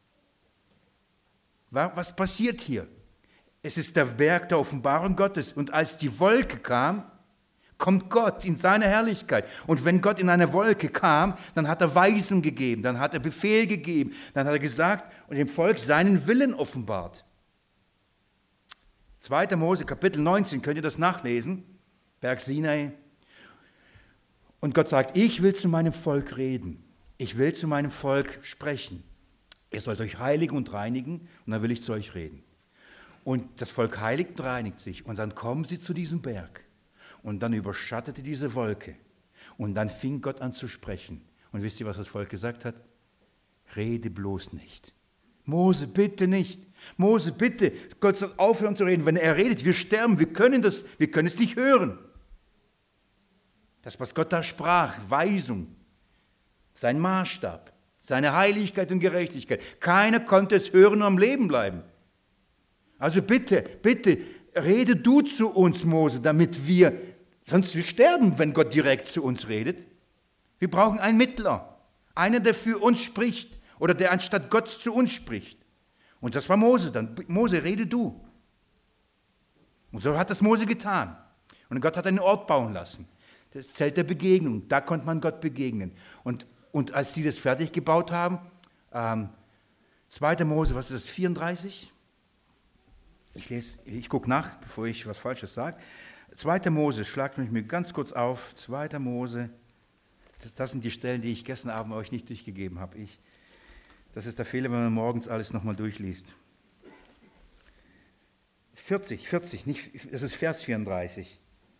Was passiert hier? Es ist der Berg der Offenbarung Gottes und als die Wolke kam, kommt Gott in seine Herrlichkeit. Und wenn Gott in eine Wolke kam, dann hat er Weisung gegeben, dann hat er Befehl gegeben, dann hat er gesagt und dem Volk seinen Willen offenbart. zweiter Mose, Kapitel neunzehn, könnt ihr das nachlesen? Berg Sinai. Und Gott sagt, ich will zu meinem Volk reden. Ich will zu meinem Volk sprechen. Ihr sollt euch heiligen und reinigen und dann will ich zu euch reden. Und das Volk heiligt und reinigt sich und dann kommen sie zu diesem Berg. Und dann überschattete diese Wolke. Und dann fing Gott an zu sprechen. Und wisst ihr, was das Volk gesagt hat? Rede bloß nicht. Mose, bitte nicht. Mose, bitte. Gott soll aufhören zu reden. Wenn er redet, wir sterben. Wir können das, wir können es nicht hören. Das, was Gott da sprach, Weisung, sein Maßstab, seine Heiligkeit und Gerechtigkeit. Keiner konnte es hören und am Leben bleiben. Also bitte, bitte, rede du zu uns, Mose, damit wir, sonst wir sterben, wenn Gott direkt zu uns redet. Wir brauchen einen Mittler, einer, der für uns spricht oder der anstatt Gott zu uns spricht. Und das war Mose dann. Mose, rede du. Und so hat das Mose getan. Und Gott hat einen Ort bauen lassen. Das Zelt der Begegnung, da konnte man Gott begegnen. Und, und als sie das fertig gebaut haben, ähm, zweiter Mose, was ist das, vierunddreißig? Ich lese, ich gucke nach, bevor ich was Falsches sage. zweiter Mose, schlagt mich mir ganz kurz auf. zweiter Mose, das, das sind die Stellen, die ich gestern Abend euch nicht durchgegeben habe. Ich, das ist der Fehler, wenn man morgens alles nochmal durchliest. vierzig, vierzig, nicht, das ist Vers vierunddreißig.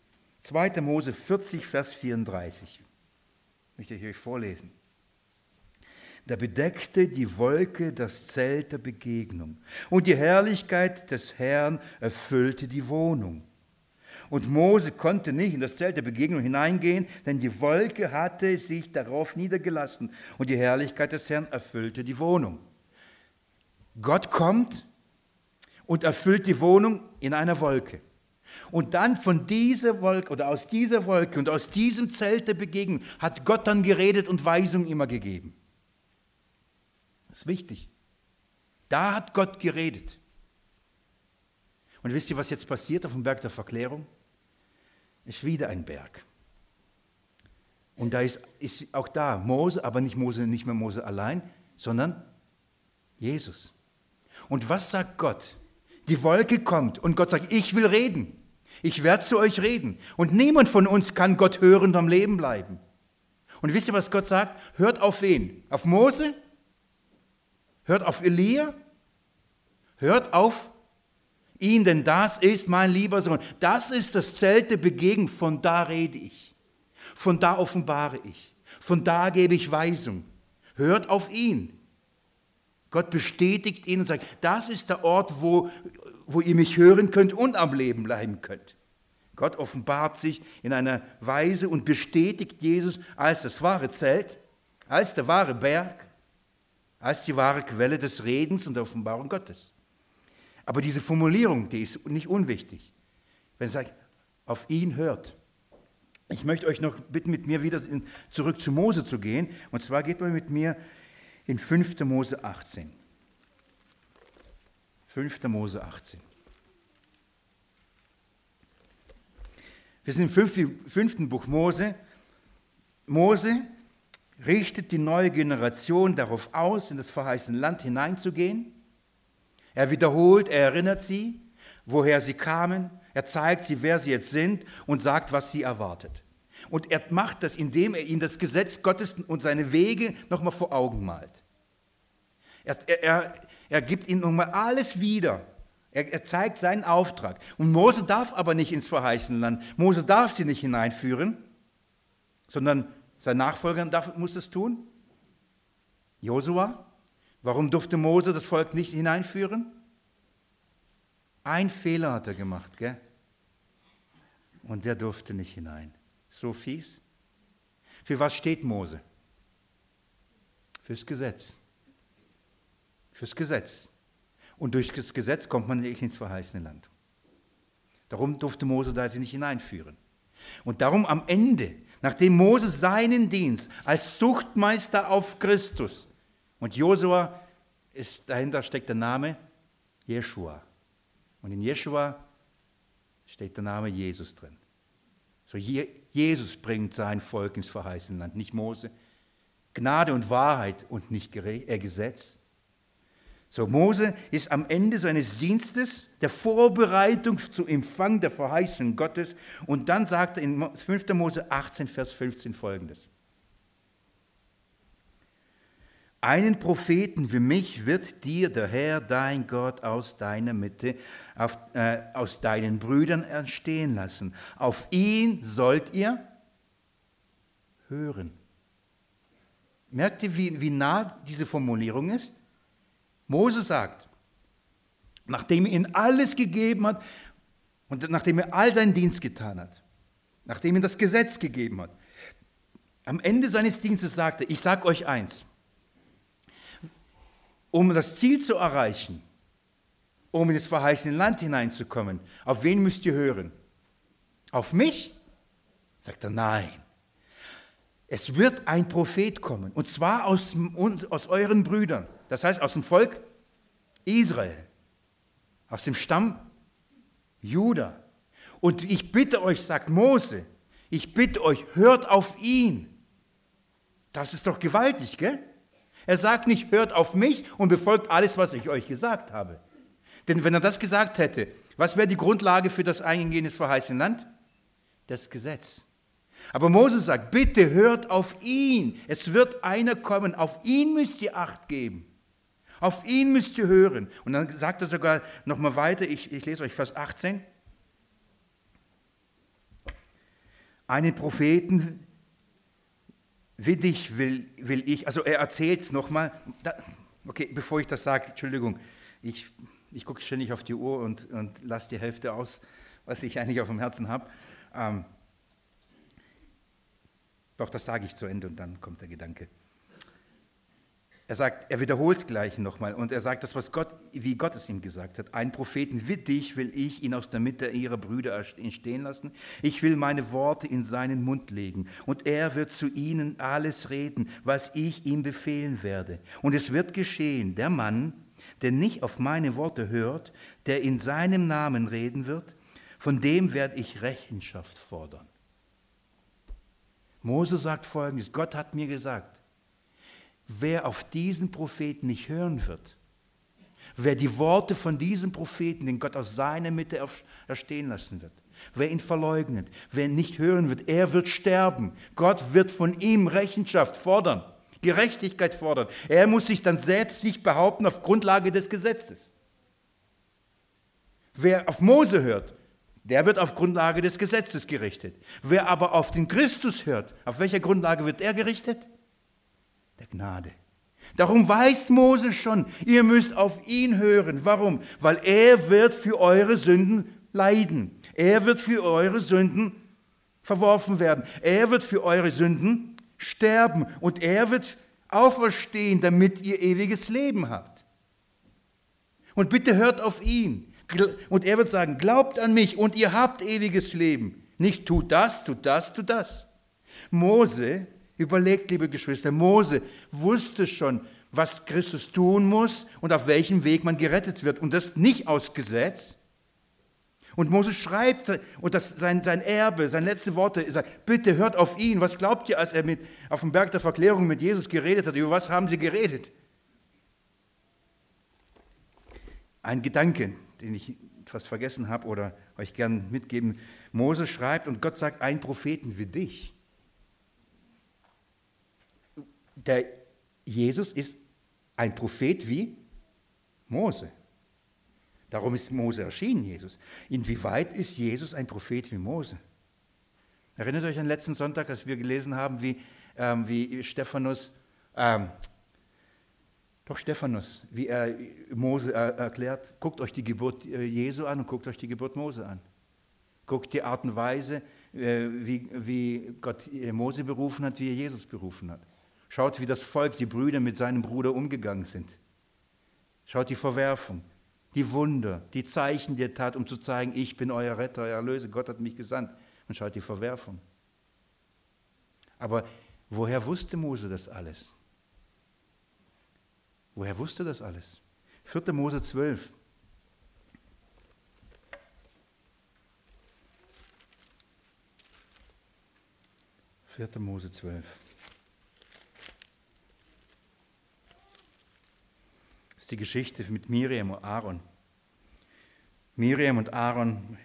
zweiter Mose vierzig, Vers vierunddreißig. Möchte ich euch vorlesen. Da bedeckte die Wolke das Zelt der Begegnung, und die Herrlichkeit des Herrn erfüllte die Wohnung. Und Mose konnte nicht in das Zelt der Begegnung hineingehen, denn die Wolke hatte sich darauf niedergelassen, und die Herrlichkeit des Herrn erfüllte die Wohnung. Gott kommt und erfüllt die Wohnung in einer Wolke. Und dann von dieser Wolke oder aus dieser Wolke und aus diesem Zelt der Begegnung hat Gott dann geredet und Weisungen immer gegeben. Das ist wichtig. Da hat Gott geredet. Und wisst ihr, was jetzt passiert auf dem Berg der Verklärung? Es ist wieder ein Berg. Und da ist, ist auch da Mose, aber nicht Mose, nicht mehr Mose allein, sondern Jesus. Und was sagt Gott? Die Wolke kommt und Gott sagt, ich will reden. Ich werde zu euch reden. Und niemand von uns kann Gott hören und am Leben bleiben. Und wisst ihr, was Gott sagt? Hört auf wen? Auf Mose? Hört auf Elia? Hört auf ihn, denn das ist mein lieber Sohn. Das ist das Zelt der Begegnung, von da rede ich. Von da offenbare ich. Von da gebe ich Weisung. Hört auf ihn. Gott bestätigt ihn und sagt, das ist der Ort, wo, wo ihr mich hören könnt und am Leben bleiben könnt. Gott offenbart sich in einer Weise und bestätigt Jesus als das wahre Zelt, als der wahre Berg, als die wahre Quelle des Redens und der Offenbarung Gottes. Aber diese Formulierung, die ist nicht unwichtig. Wenn er sagt, auf ihn hört. Ich möchte euch noch bitten, mit mir wieder in, zurück zu Mose zu gehen. Und zwar geht man mit mir in fünfter Mose achtzehn. fünfter Mose achtzehn. Wir sind im fünften Buch Mose. Mose richtet die neue Generation darauf aus, in das verheißene Land hineinzugehen. Er wiederholt, er erinnert sie, woher sie kamen. Er zeigt sie, wer sie jetzt sind und sagt, was sie erwartet. Und er macht das, indem er ihnen das Gesetz Gottes und seine Wege nochmal vor Augen malt. Er, er, er gibt ihnen nochmal alles wieder. Er, er zeigt seinen Auftrag. Und Mose darf aber nicht ins verheißene Land. Mose darf sie nicht hineinführen, sondern sein Nachfolger darf, muss es tun. Josua. Warum durfte Mose das Volk nicht hineinführen? Ein Fehler hat er gemacht, gell? Und der durfte nicht hinein. So fies. Für was steht Mose? Fürs Gesetz. Fürs Gesetz. Und durch das Gesetz kommt man nicht ins verheißene Land. Darum durfte Mose da sie nicht hineinführen. Und darum am Ende, nachdem Mose seinen Dienst als Zuchtmeister auf Christus, und Josua, ist, dahinter steckt der Name Jeschua. Und in Jeschua steht der Name Jesus drin. So Je, Jesus bringt sein Volk ins verheißene Land, nicht Mose. Gnade und Wahrheit und nicht äh, Gesetz. So, Mose ist am Ende seines Dienstes der Vorbereitung zum Empfang der Verheißung Gottes. Und dann sagt er in fünfter Mose achtzehn, Vers fünfzehn folgendes. Einen Propheten wie mich wird dir der Herr, dein Gott, aus deiner Mitte, auf, äh, aus deinen Brüdern entstehen lassen. Auf ihn sollt ihr hören. Merkt ihr, wie, wie nah diese Formulierung ist? Mose sagt, nachdem er ihnen alles gegeben hat und nachdem er all seinen Dienst getan hat, nachdem er das Gesetz gegeben hat, am Ende seines Dienstes sagt er, ich sage euch eins, um das Ziel zu erreichen, um in das verheißene Land hineinzukommen, auf wen müsst ihr hören? Auf mich? Sagt er, nein. Es wird ein Prophet kommen, und zwar aus, aus euren Brüdern, das heißt aus dem Volk Israel, aus dem Stamm Juda. Und ich bitte euch, sagt Mose, ich bitte euch, hört auf ihn. Das ist doch gewaltig, gell? Er sagt nicht, hört auf mich und befolgt alles, was ich euch gesagt habe. Denn wenn er das gesagt hätte, was wäre die Grundlage für das Eingehen ins verheißene Land? Das Gesetz. Aber Moses sagt, bitte hört auf ihn. Es wird einer kommen, auf ihn müsst ihr Acht geben. Auf ihn müsst ihr hören. Und dann sagt er sogar nochmal weiter, ich, ich lese euch Vers achtzehn. Einen Propheten wie dich will, will ich, also er erzählt es nochmal, okay, bevor ich das sage, Entschuldigung, ich, ich gucke ständig auf die Uhr und, und lasse die Hälfte aus, was ich eigentlich auf dem Herzen habe. Ähm, doch, das sage ich zu Ende und dann kommt der Gedanke. Er sagt, er wiederholt es gleich nochmal und er sagt das, was Gott, wie Gott es ihm gesagt hat. Einen Propheten wie dich will ich ihn aus der Mitte ihrer Brüder entstehen lassen. Ich will meine Worte in seinen Mund legen und er wird zu ihnen alles reden, was ich ihm befehlen werde. Und es wird geschehen, der Mann, der nicht auf meine Worte hört, der in seinem Namen reden wird, von dem werde ich Rechenschaft fordern. Mose sagt Folgendes, Gott hat mir gesagt, wer auf diesen Propheten nicht hören wird, wer die Worte von diesem Propheten, den Gott aus seiner Mitte erstehen lassen wird, wer ihn verleugnet, wer ihn nicht hören wird, er wird sterben. Gott wird von ihm Rechenschaft fordern, Gerechtigkeit fordern. Er muss sich dann selbst sich behaupten auf Grundlage des Gesetzes. Wer auf Mose hört, der wird auf Grundlage des Gesetzes gerichtet. Wer aber auf den Christus hört, auf welcher Grundlage wird er gerichtet? Der Gnade. Darum weiß Mose schon, ihr müsst auf ihn hören. Warum? Weil er wird für eure Sünden leiden. Er wird für eure Sünden verworfen werden. Er wird für eure Sünden sterben und er wird auferstehen, damit ihr ewiges Leben habt. Und bitte hört auf ihn. Und er wird sagen, glaubt an mich und ihr habt ewiges Leben. Nicht tut das, tut das, tut das. Mose, überlegt, liebe Geschwister, Mose wusste schon, was Christus tun muss und auf welchem Weg man gerettet wird. Und das nicht aus Gesetz. Und Mose schreibt, und das sein, sein Erbe, seine letzten Worte, er sagt, bitte hört auf ihn. Was glaubt ihr, als er mit, auf dem Berg der Verklärung mit Jesus geredet hat? Über was haben sie geredet? Ein Gedanke, den ich fast vergessen habe oder euch gern mitgeben. Mose schreibt und Gott sagt, einen Propheten wie dich. Der Jesus ist ein Prophet wie Mose. Darum ist Mose erschienen, Jesus. Inwieweit ist Jesus ein Prophet wie Mose? Erinnert euch an letzten Sonntag, als wir gelesen haben, wie, ähm, wie Stephanus, ähm, doch Stephanus, wie er Mose er, erklärt, guckt euch die Geburt Jesu an und guckt euch die Geburt Mose an. Guckt die Art und Weise, äh, wie, wie Gott Mose berufen hat, wie er Jesus berufen hat. Schaut, wie das Volk, die Brüder mit seinem Bruder umgegangen sind. Schaut die Verwerfung, die Wunder, die Zeichen, die er tat, um zu zeigen, ich bin euer Retter, euer Erlöser, Gott hat mich gesandt. Und schaut die Verwerfung. Aber woher wusste Mose das alles? Woher wusste das alles? vierter Mose zwölf. vierter Mose zwölf. Das ist die Geschichte mit Miriam und Aaron. Miriam und Aaron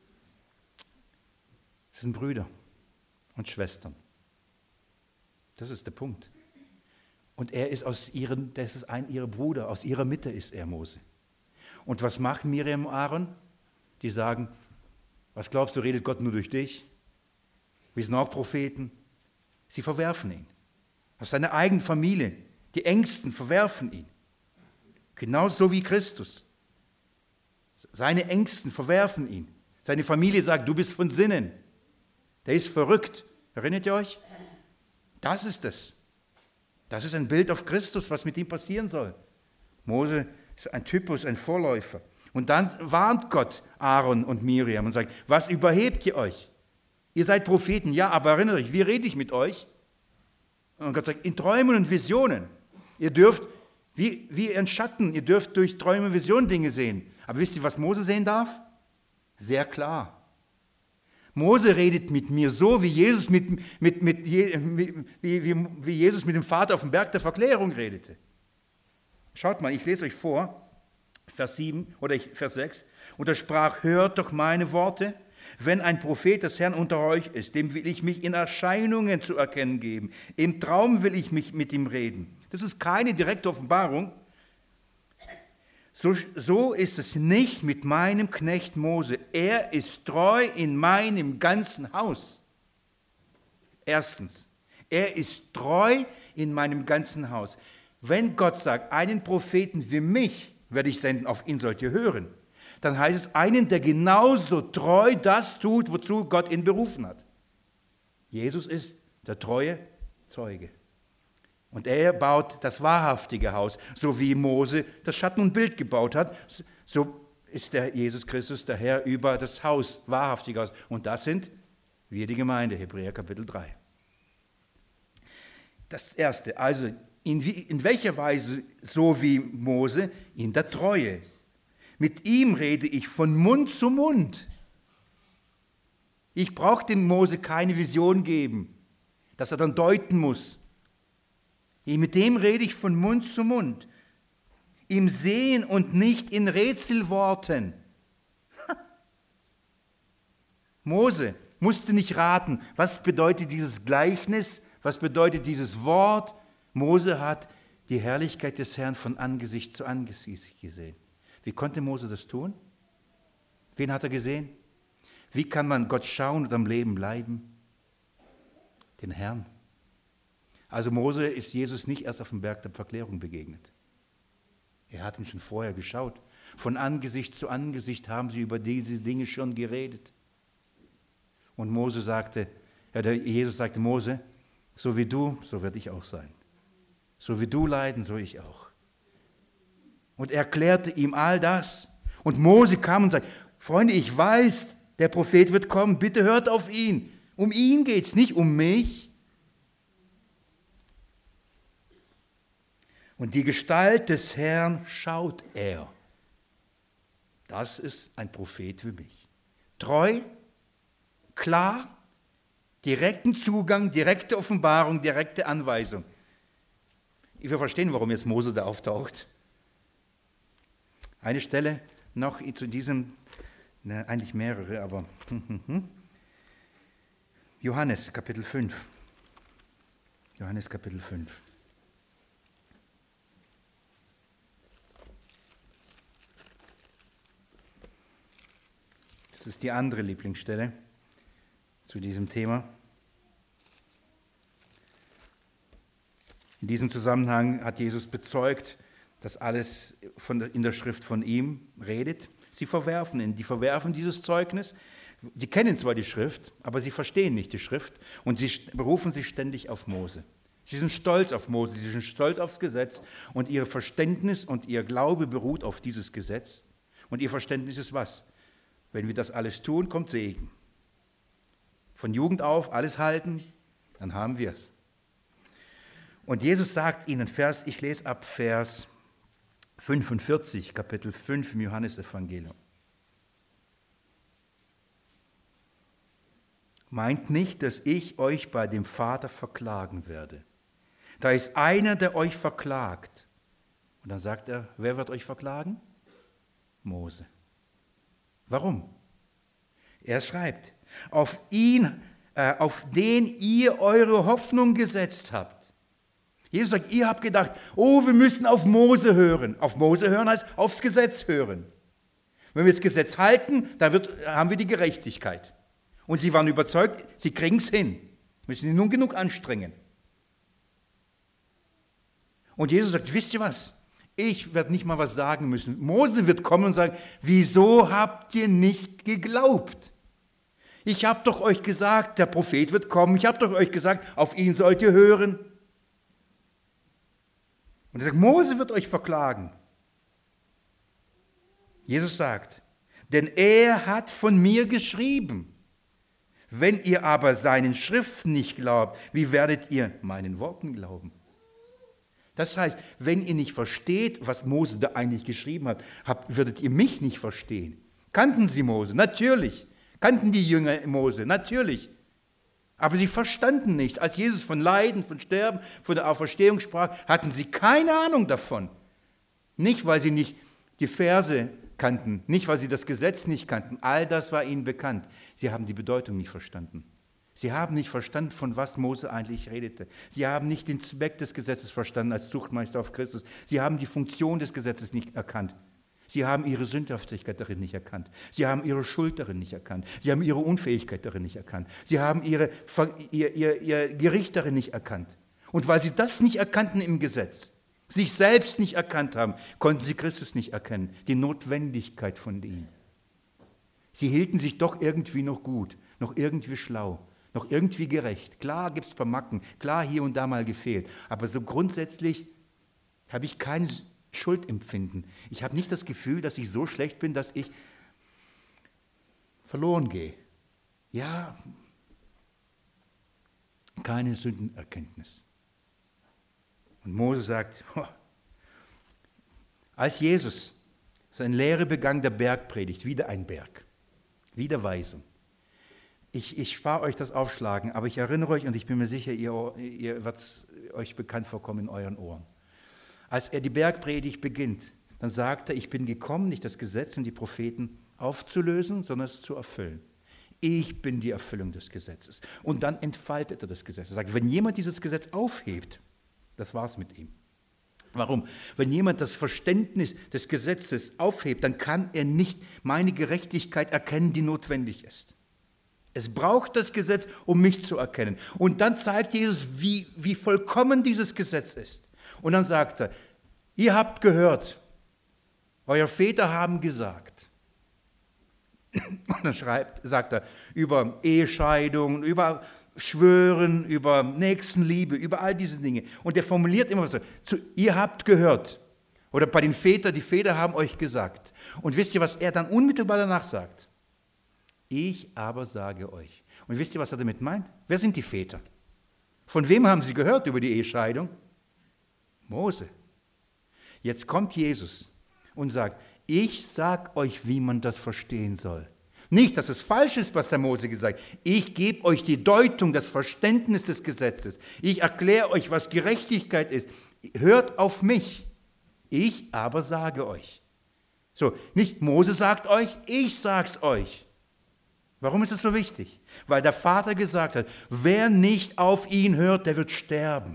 sind Brüder und Schwestern. Das ist der Punkt. Und er ist aus ihren, das ist ein ihrer Bruder, aus ihrer Mitte ist er Mose. Und was macht Miriam und Aaron? Die sagen, was glaubst du, redet Gott nur durch dich? Wir sind auch Propheten. Sie verwerfen ihn. Aus seiner eigenen Familie. Die Ängsten verwerfen ihn. Genauso wie Christus. Seine Ängsten verwerfen ihn. Seine Familie sagt, du bist von Sinnen. Der ist verrückt. Erinnert ihr euch? Das ist es. Das ist ein Bild auf Christus, was mit ihm passieren soll. Mose ist ein Typus, ein Vorläufer. Und dann warnt Gott Aaron und Miriam und sagt, was überhebt ihr euch? Ihr seid Propheten, ja, aber erinnert euch, wie rede ich mit euch? Und Gott sagt, in Träumen und Visionen. Ihr dürft, wie, wie in Schatten, ihr dürft durch Träume und Visionen Dinge sehen. Aber wisst ihr, was Mose sehen darf? Sehr klar. Mose redet mit mir so, wie Jesus mit, mit, mit, wie, wie, wie Jesus mit dem Vater auf dem Berg der Verklärung redete. Schaut mal, ich lese euch vor, Vers sieben oder Vers sechs. Und er sprach, hört doch meine Worte. Wenn ein Prophet des Herrn unter euch ist, dem will ich mich in Erscheinungen zu erkennen geben. Im Traum will ich mich mit ihm reden. Das ist keine direkte Offenbarung. So, so ist es nicht mit meinem Knecht Mose. Er ist treu in meinem ganzen Haus. Erstens, er ist treu in meinem ganzen Haus. Wenn Gott sagt, einen Propheten wie mich werde ich senden, auf ihn sollt ihr hören, dann heißt es einen, der genauso treu das tut, wozu Gott ihn berufen hat. Jesus ist der treue Zeuge. Und er baut das wahrhaftige Haus, so wie Mose das Schatten und Bild gebaut hat, so ist der Jesus Christus der Herr über das Haus, wahrhaftige Haus. Und das sind wir, die Gemeinde, Hebräer Kapitel drei. Das Erste, also in, wie, in welcher Weise, so wie Mose, in der Treue. Mit ihm rede ich von Mund zu Mund. Ich brauche dem Mose keine Vision geben, dass er dann deuten muss. Mit dem rede ich von Mund zu Mund. Im Sehen und nicht in Rätselworten. Mose musste nicht raten, was bedeutet dieses Gleichnis, was bedeutet dieses Wort. Mose hat die Herrlichkeit des Herrn von Angesicht zu Angesicht gesehen. Wie konnte Mose das tun? Wen hat er gesehen? Wie kann man Gott schauen und am Leben bleiben? Den Herrn. Also Mose ist Jesus nicht erst auf dem Berg der Verklärung begegnet. Er hat ihn schon vorher geschaut. Von Angesicht zu Angesicht haben sie über diese Dinge schon geredet. Und Mose sagte, ja, der Jesus sagte, Mose, so wie du, so werde ich auch sein. So wie du leiden, so ich auch. Und er erklärte ihm all das. Und Mose kam und sagte, Freunde, ich weiß, der Prophet wird kommen, bitte hört auf ihn. Um ihn geht es, nicht um mich. Und die Gestalt des Herrn schaut er. Das ist ein Prophet wie mich. Treu, klar, direkten Zugang, direkte Offenbarung, direkte Anweisung. Wir verstehen, warum jetzt Mose da auftaucht. Eine Stelle noch zu diesem, ne, eigentlich mehrere, aber Johannes Kapitel fünf. Johannes Kapitel fünf. Das ist die andere Lieblingsstelle zu diesem Thema. In diesem Zusammenhang hat Jesus bezeugt, dass alles von der, in der Schrift von ihm redet. Sie verwerfen ihn, die verwerfen dieses Zeugnis. Die kennen zwar die Schrift, aber sie verstehen nicht die Schrift und sie berufen sich ständig auf Mose. Sie sind stolz auf Mose, sie sind stolz aufs Gesetz und ihr Verständnis und ihr Glaube beruht auf dieses Gesetz. Und ihr Verständnis ist was? Wenn wir das alles tun, kommt Segen. Von Jugend auf alles halten, dann haben wir es. Und Jesus sagt ihnen, Vers, ich lese ab Vers fünfundvierzig, Kapitel fünf im Johannesevangelium. Meint nicht, dass ich euch bei dem Vater verklagen werde. Da ist einer, der euch verklagt. Und dann sagt er, wer wird euch verklagen? Mose. Warum? Er schreibt, auf ihn, äh, auf den ihr eure Hoffnung gesetzt habt. Jesus sagt, ihr habt gedacht, oh, wir müssen auf Mose hören. Auf Mose hören heißt aufs Gesetz hören. Wenn wir das Gesetz halten, dann wird, haben wir die Gerechtigkeit. Und sie waren überzeugt, sie kriegen es hin. Müssen sie nun genug anstrengen. Und Jesus sagt, wisst ihr was? Ich werde nicht mal was sagen müssen. Mose wird kommen und sagen, wieso habt ihr nicht geglaubt? Ich habe doch euch gesagt, der Prophet wird kommen. Ich habe doch euch gesagt, auf ihn sollt ihr hören. Und er sagt, Mose wird euch verklagen. Jesus sagt, denn er hat von mir geschrieben. Wenn ihr aber seinen Schriften nicht glaubt, wie werdet ihr meinen Worten glauben? Das heißt, wenn ihr nicht versteht, was Mose da eigentlich geschrieben hat, habt, würdet ihr mich nicht verstehen. Kannten sie Mose? Natürlich. Kannten die Jünger Mose? Natürlich. Aber sie verstanden nichts. Als Jesus von Leiden, von Sterben, von der Auferstehung sprach, hatten sie keine Ahnung davon. Nicht, weil sie nicht die Verse kannten, nicht, weil sie das Gesetz nicht kannten. All das war ihnen bekannt. Sie haben die Bedeutung nicht verstanden. Sie haben nicht verstanden, von was Mose eigentlich redete. Sie haben nicht den Zweck des Gesetzes verstanden als Zuchtmeister auf Christus. Sie haben die Funktion des Gesetzes nicht erkannt. Sie haben ihre Sündhaftigkeit darin nicht erkannt. Sie haben ihre Schuld darin nicht erkannt. Sie haben ihre Unfähigkeit darin nicht erkannt. Sie haben ihre, ihr, ihr, ihr Gericht darin nicht erkannt. Und weil sie das nicht erkannten im Gesetz, sich selbst nicht erkannt haben, konnten sie Christus nicht erkennen, die Notwendigkeit von ihm. Sie hielten sich doch irgendwie noch gut, noch irgendwie schlau, noch irgendwie gerecht. Klar gibt es ein paar Macken, klar hier und da mal gefehlt, aber so grundsätzlich habe ich kein Schuldempfinden. Ich habe nicht das Gefühl, dass ich so schlecht bin, dass ich verloren gehe. Ja, keine Sündenerkenntnis. Und Mose sagt, oh, als Jesus seine Lehre begann, der Bergpredigt, wieder ein Berg, wieder Weisung. Ich, ich spare euch das Aufschlagen, aber ich erinnere euch und ich bin mir sicher, ihr, ihr wird euch bekannt vorkommen in euren Ohren. Als er die Bergpredigt beginnt, dann sagt er, ich bin gekommen, nicht das Gesetz und die Propheten aufzulösen, sondern es zu erfüllen. Ich bin die Erfüllung des Gesetzes. Und dann entfaltet er das Gesetz. Er sagt, wenn jemand dieses Gesetz aufhebt, das war's mit ihm. Warum? Wenn jemand das Verständnis des Gesetzes aufhebt, dann kann er nicht meine Gerechtigkeit erkennen, die notwendig ist. Es braucht das Gesetz, um mich zu erkennen. Und dann zeigt Jesus, wie, wie vollkommen dieses Gesetz ist. Und dann sagt er, ihr habt gehört, eure Väter haben gesagt. Und dann schreibt, sagt er über Ehescheidung, über Schwören, über Nächstenliebe, über all diese Dinge. Und er formuliert immer so, ihr habt gehört. Oder bei den Vätern, die Väter haben euch gesagt. Und wisst ihr, was er dann unmittelbar danach sagt? Ich aber sage euch. Und wisst ihr, was er damit meint? Wer sind die Väter? Von wem haben sie gehört über die Ehescheidung? Mose. Jetzt kommt Jesus und sagt, ich sage euch, wie man das verstehen soll. Nicht, dass es falsch ist, was der Mose gesagt hat. Ich gebe euch die Deutung, das Verständnis des Gesetzes. Ich erkläre euch, was Gerechtigkeit ist. Hört auf mich. Ich aber sage euch. So, nicht Mose sagt euch, ich sag's euch. Warum ist es so wichtig? Weil der Vater gesagt hat, wer nicht auf ihn hört, der wird sterben.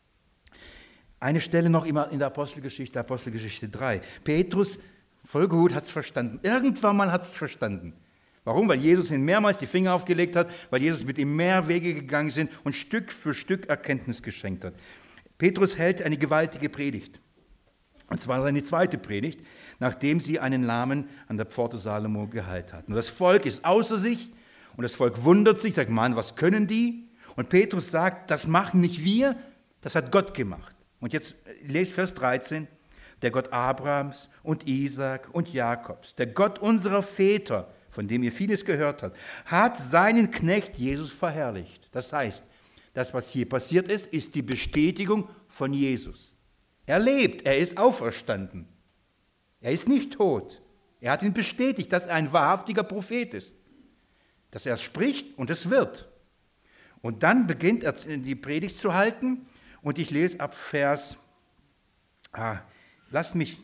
Eine Stelle noch immer in der Apostelgeschichte, Apostelgeschichte drei. Petrus, voll gut, hat es verstanden. Irgendwann mal hat es verstanden. Warum? Weil Jesus ihm mehrmals die Finger aufgelegt hat, weil Jesus mit ihm mehr Wege gegangen sind und Stück für Stück Erkenntnis geschenkt hat. Petrus hält eine gewaltige Predigt. Und zwar seine zweite Predigt, nachdem sie einen Lahmen an der Pforte Salomo geheilt hatten. Und das Volk ist außer sich und das Volk wundert sich, sagt, Mann, was können die? Und Petrus sagt, das machen nicht wir, das hat Gott gemacht. Und jetzt lest Vers dreizehn, der Gott Abrahams und Isaak und Jakobs, der Gott unserer Väter, von dem ihr vieles gehört habt, hat seinen Knecht Jesus verherrlicht. Das heißt, das, was hier passiert ist, ist die Bestätigung von Jesus. Er lebt, er ist auferstanden. Er ist nicht tot. Er hat ihn bestätigt, dass er ein wahrhaftiger Prophet ist. Dass er spricht und es wird. Und dann beginnt er die Predigt zu halten und ich lese ab Vers, ah, lasst mich,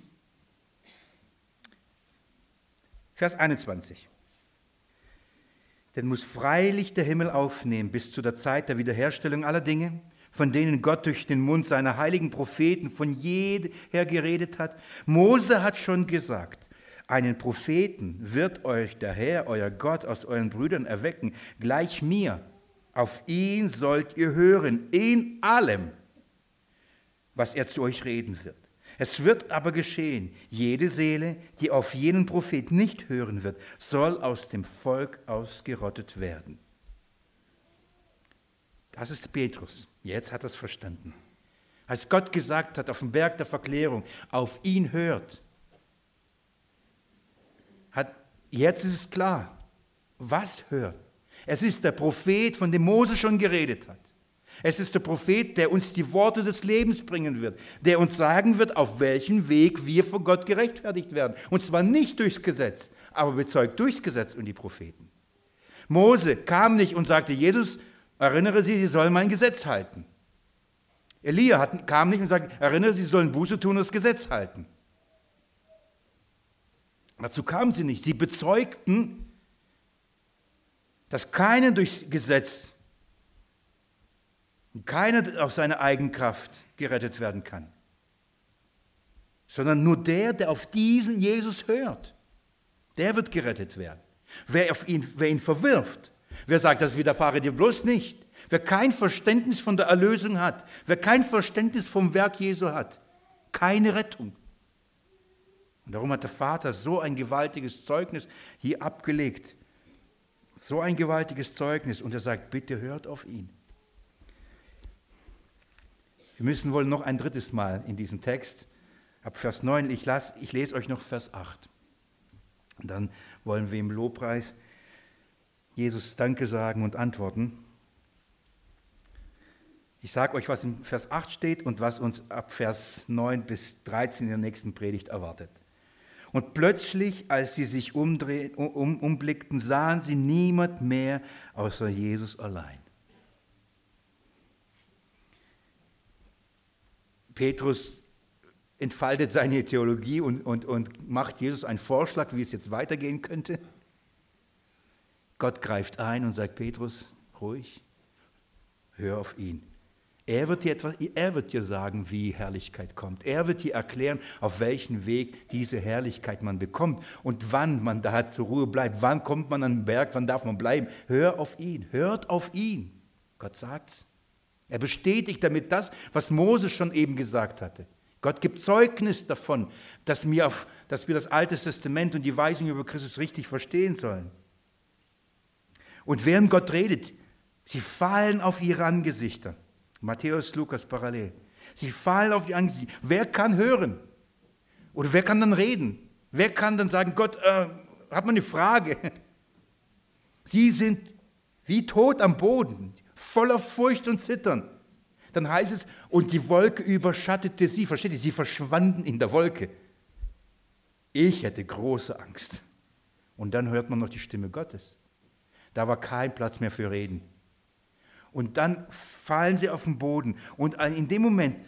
Vers einundzwanzig. Denn muss freilich der Himmel aufnehmen bis zu der Zeit der Wiederherstellung aller Dinge, von denen Gott durch den Mund seiner heiligen Propheten von jeher geredet hat. Mose hat schon gesagt, einen Propheten wird euch der Herr, euer Gott, aus euren Brüdern erwecken, gleich mir. Auf ihn sollt ihr hören, in allem, was er zu euch reden wird. Es wird aber geschehen, jede Seele, die auf jenen Prophet nicht hören wird, soll aus dem Volk ausgerottet werden. Das ist Petrus. Jetzt hat er es verstanden. Als Gott gesagt hat auf dem Berg der Verklärung, auf ihn hört, hat, jetzt ist es klar, was hört. Es ist der Prophet, von dem Mose schon geredet hat. Es ist der Prophet, der uns die Worte des Lebens bringen wird, der uns sagen wird, auf welchem Weg wir vor Gott gerechtfertigt werden. Und zwar nicht durchs Gesetz, aber bezeugt durchs Gesetz und die Propheten. Mose kam nicht und sagte, Jesus, erinnere Sie, Sie sollen mein Gesetz halten. Elia hat, kam nicht und sagte, erinnere Sie, Sie sollen Buße tun und das Gesetz halten. Dazu kamen sie nicht. Sie bezeugten, dass keiner durch Gesetz und keiner aus seiner eigenen Kraft gerettet werden kann. sondern nur der, der auf diesen Jesus hört, der wird gerettet werden. Wer, auf ihn, wer ihn verwirft, wer sagt, das widerfahre dir bloß nicht, wer kein Verständnis von der Erlösung hat, wer kein Verständnis vom Werk Jesu hat, keine Rettung. Und darum hat der Vater so ein gewaltiges Zeugnis hier abgelegt. So ein gewaltiges Zeugnis. Und er sagt, bitte hört auf ihn. Wir müssen wohl noch ein drittes Mal in diesen Text, ab Vers neun, ich, las, ich lese euch noch Vers acht. Und dann wollen wir im Lobpreis Jesus Danke sagen und antworten. Ich sage euch, was im Vers acht steht und was uns ab Vers neun bis dreizehn in der nächsten Predigt erwartet. Und plötzlich, als sie sich umdreh, um, umblickten, sahen sie niemand mehr außer Jesus allein. Petrus entfaltet seine Theologie und, und, und macht Jesus einen Vorschlag, wie es jetzt weitergehen könnte. Gott greift ein und sagt, Petrus, ruhig, hör auf ihn. Er wird, dir etwas, er wird dir sagen, wie Herrlichkeit kommt. Er wird dir erklären, auf welchen Weg diese Herrlichkeit man bekommt und wann man da zur Ruhe bleibt. Wann kommt man an den Berg, wann darf man bleiben? Hör auf ihn, hört auf ihn. Gott sagt's. Er bestätigt damit das, was Mose schon eben gesagt hatte. Gott gibt Zeugnis davon, dass wir, auf, dass wir das Alte Testament und die Weisung über Christus richtig verstehen sollen. Und während Gott redet, sie fallen auf ihre Angesichter. Matthäus, Lukas parallel. Sie fallen auf die Angesichter. Wer kann hören? Oder wer kann dann reden? Wer kann dann sagen, Gott, äh, hat man eine Frage? Sie sind wie tot am Boden, voller Furcht und Zittern. Dann heißt es, und die Wolke überschattete sie. Versteht ihr? Sie verschwanden in der Wolke. Ich hätte große Angst. Und dann hört man noch die Stimme Gottes. Da war kein Platz mehr für Reden. Und dann fallen sie auf den Boden. Und in dem Moment,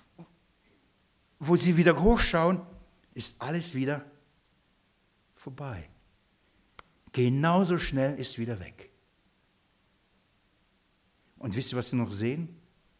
wo sie wieder hochschauen, ist alles wieder vorbei. Genauso schnell ist wieder weg. Und wisst ihr, was sie noch sehen?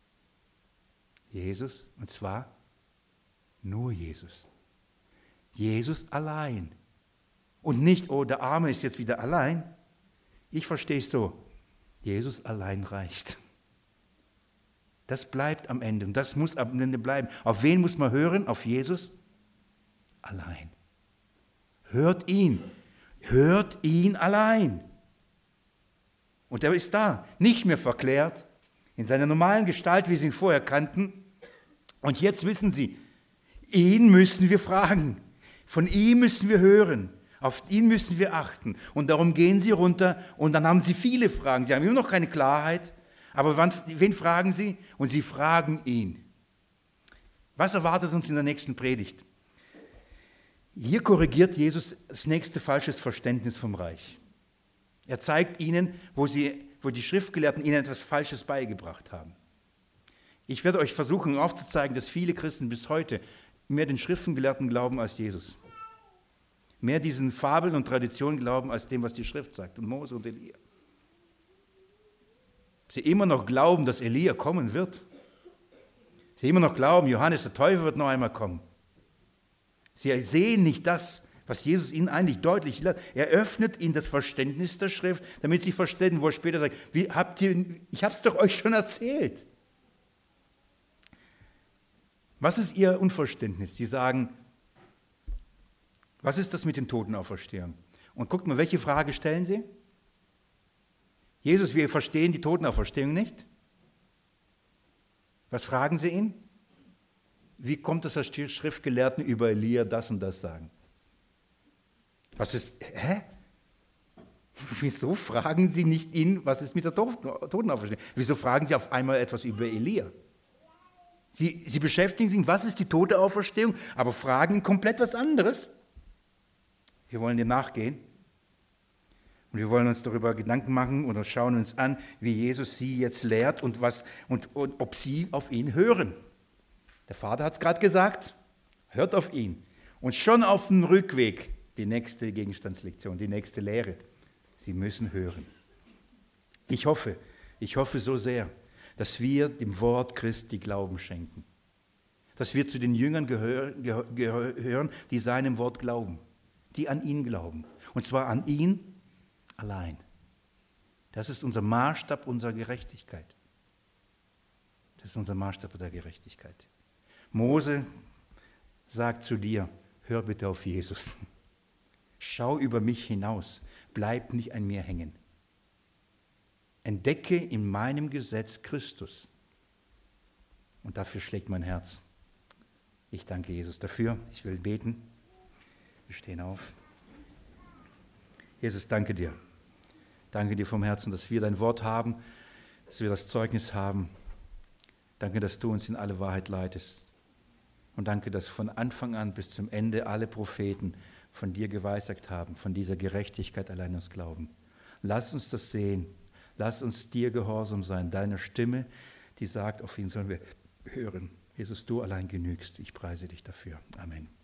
Jesus, und zwar nur Jesus. Jesus allein. Und nicht, oh, der Arme ist jetzt wieder allein. Ich verstehe es so. Jesus allein reicht. Das bleibt am Ende und das muss am Ende bleiben. Auf wen muss man hören? Auf Jesus allein. Hört ihn. Hört ihn allein. Und er ist da, nicht mehr verklärt, in seiner normalen Gestalt, wie sie ihn vorher kannten. Und jetzt wissen sie, ihn müssen wir fragen. Von ihm müssen wir hören. Auf ihn müssen wir achten. Und darum gehen sie runter und dann haben sie viele Fragen. Sie haben immer noch keine Klarheit. Aber wann, wen fragen sie? Und sie fragen ihn. Was erwartet uns in der nächsten Predigt? Hier korrigiert Jesus das nächste falsches Verständnis vom Reich. Er zeigt ihnen, wo, sie, wo die Schriftgelehrten ihnen etwas Falsches beigebracht haben. Ich werde euch versuchen aufzuzeigen, dass viele Christen bis heute mehr den Schriftgelehrten glauben als Jesus. Mehr diesen Fabeln und Traditionen glauben, als dem, was die Schrift sagt, und Mose und Elia. Sie immer noch glauben, dass Elia kommen wird. Sie immer noch glauben, Johannes der Täufer wird noch einmal kommen. Sie sehen nicht das, was Jesus ihnen eigentlich deutlich lehrt. Er öffnet ihnen das Verständnis der Schrift, damit sie verstehen, wo er später sagt, wie habt ihr, ich habe es doch euch schon erzählt. Was ist ihr Unverständnis? Sie sagen, was ist das mit den Totenauferstehung? Und guckt mal, welche Frage stellen sie? Jesus, wir verstehen die Totenauferstehung nicht. Was fragen sie ihn? Wie kommt es, dass die Schriftgelehrten über Elia das und das sagen? Was ist, hä? Wieso fragen sie nicht ihn, was ist mit der Totenauferstehung? Wieso fragen sie auf einmal etwas über Elia? Sie, sie beschäftigen sich, was ist die Totenauferstehung, aber fragen komplett was anderes. Wir wollen dem nachgehen und wir wollen uns darüber Gedanken machen oder schauen uns an, wie Jesus sie jetzt lehrt und, was, und, und ob sie auf ihn hören. Der Vater hat es gerade gesagt, hört auf ihn. Und schon auf dem Rückweg die nächste Gegenstandslektion, die nächste Lehre. Sie müssen hören. Ich hoffe, ich hoffe so sehr, dass wir dem Wort Christi Glauben schenken. dass wir zu den Jüngern gehör, gehör, gehören, die seinem Wort glauben, die an ihn glauben. Und zwar an ihn allein. Das ist unser Maßstab unserer Gerechtigkeit. Das ist unser Maßstab der Gerechtigkeit. Mose sagt zu dir, hör bitte auf Jesus. Schau über mich hinaus, bleib nicht an mir hängen. Entdecke in meinem Gesetz Christus. Und dafür schlägt mein Herz. Ich danke Jesus dafür. Ich will beten. Wir stehen auf. Jesus, danke dir. Danke dir vom Herzen, dass wir dein Wort haben, dass wir das Zeugnis haben. Danke, dass du uns in alle Wahrheit leitest. Und danke, dass von Anfang an bis zum Ende alle Propheten von dir geweissagt haben, von dieser Gerechtigkeit allein aus Glauben. Lass uns das sehen. Lass uns dir gehorsam sein, deiner Stimme, die sagt, auf ihn sollen wir hören. Jesus, du allein genügst. Ich preise dich dafür. Amen.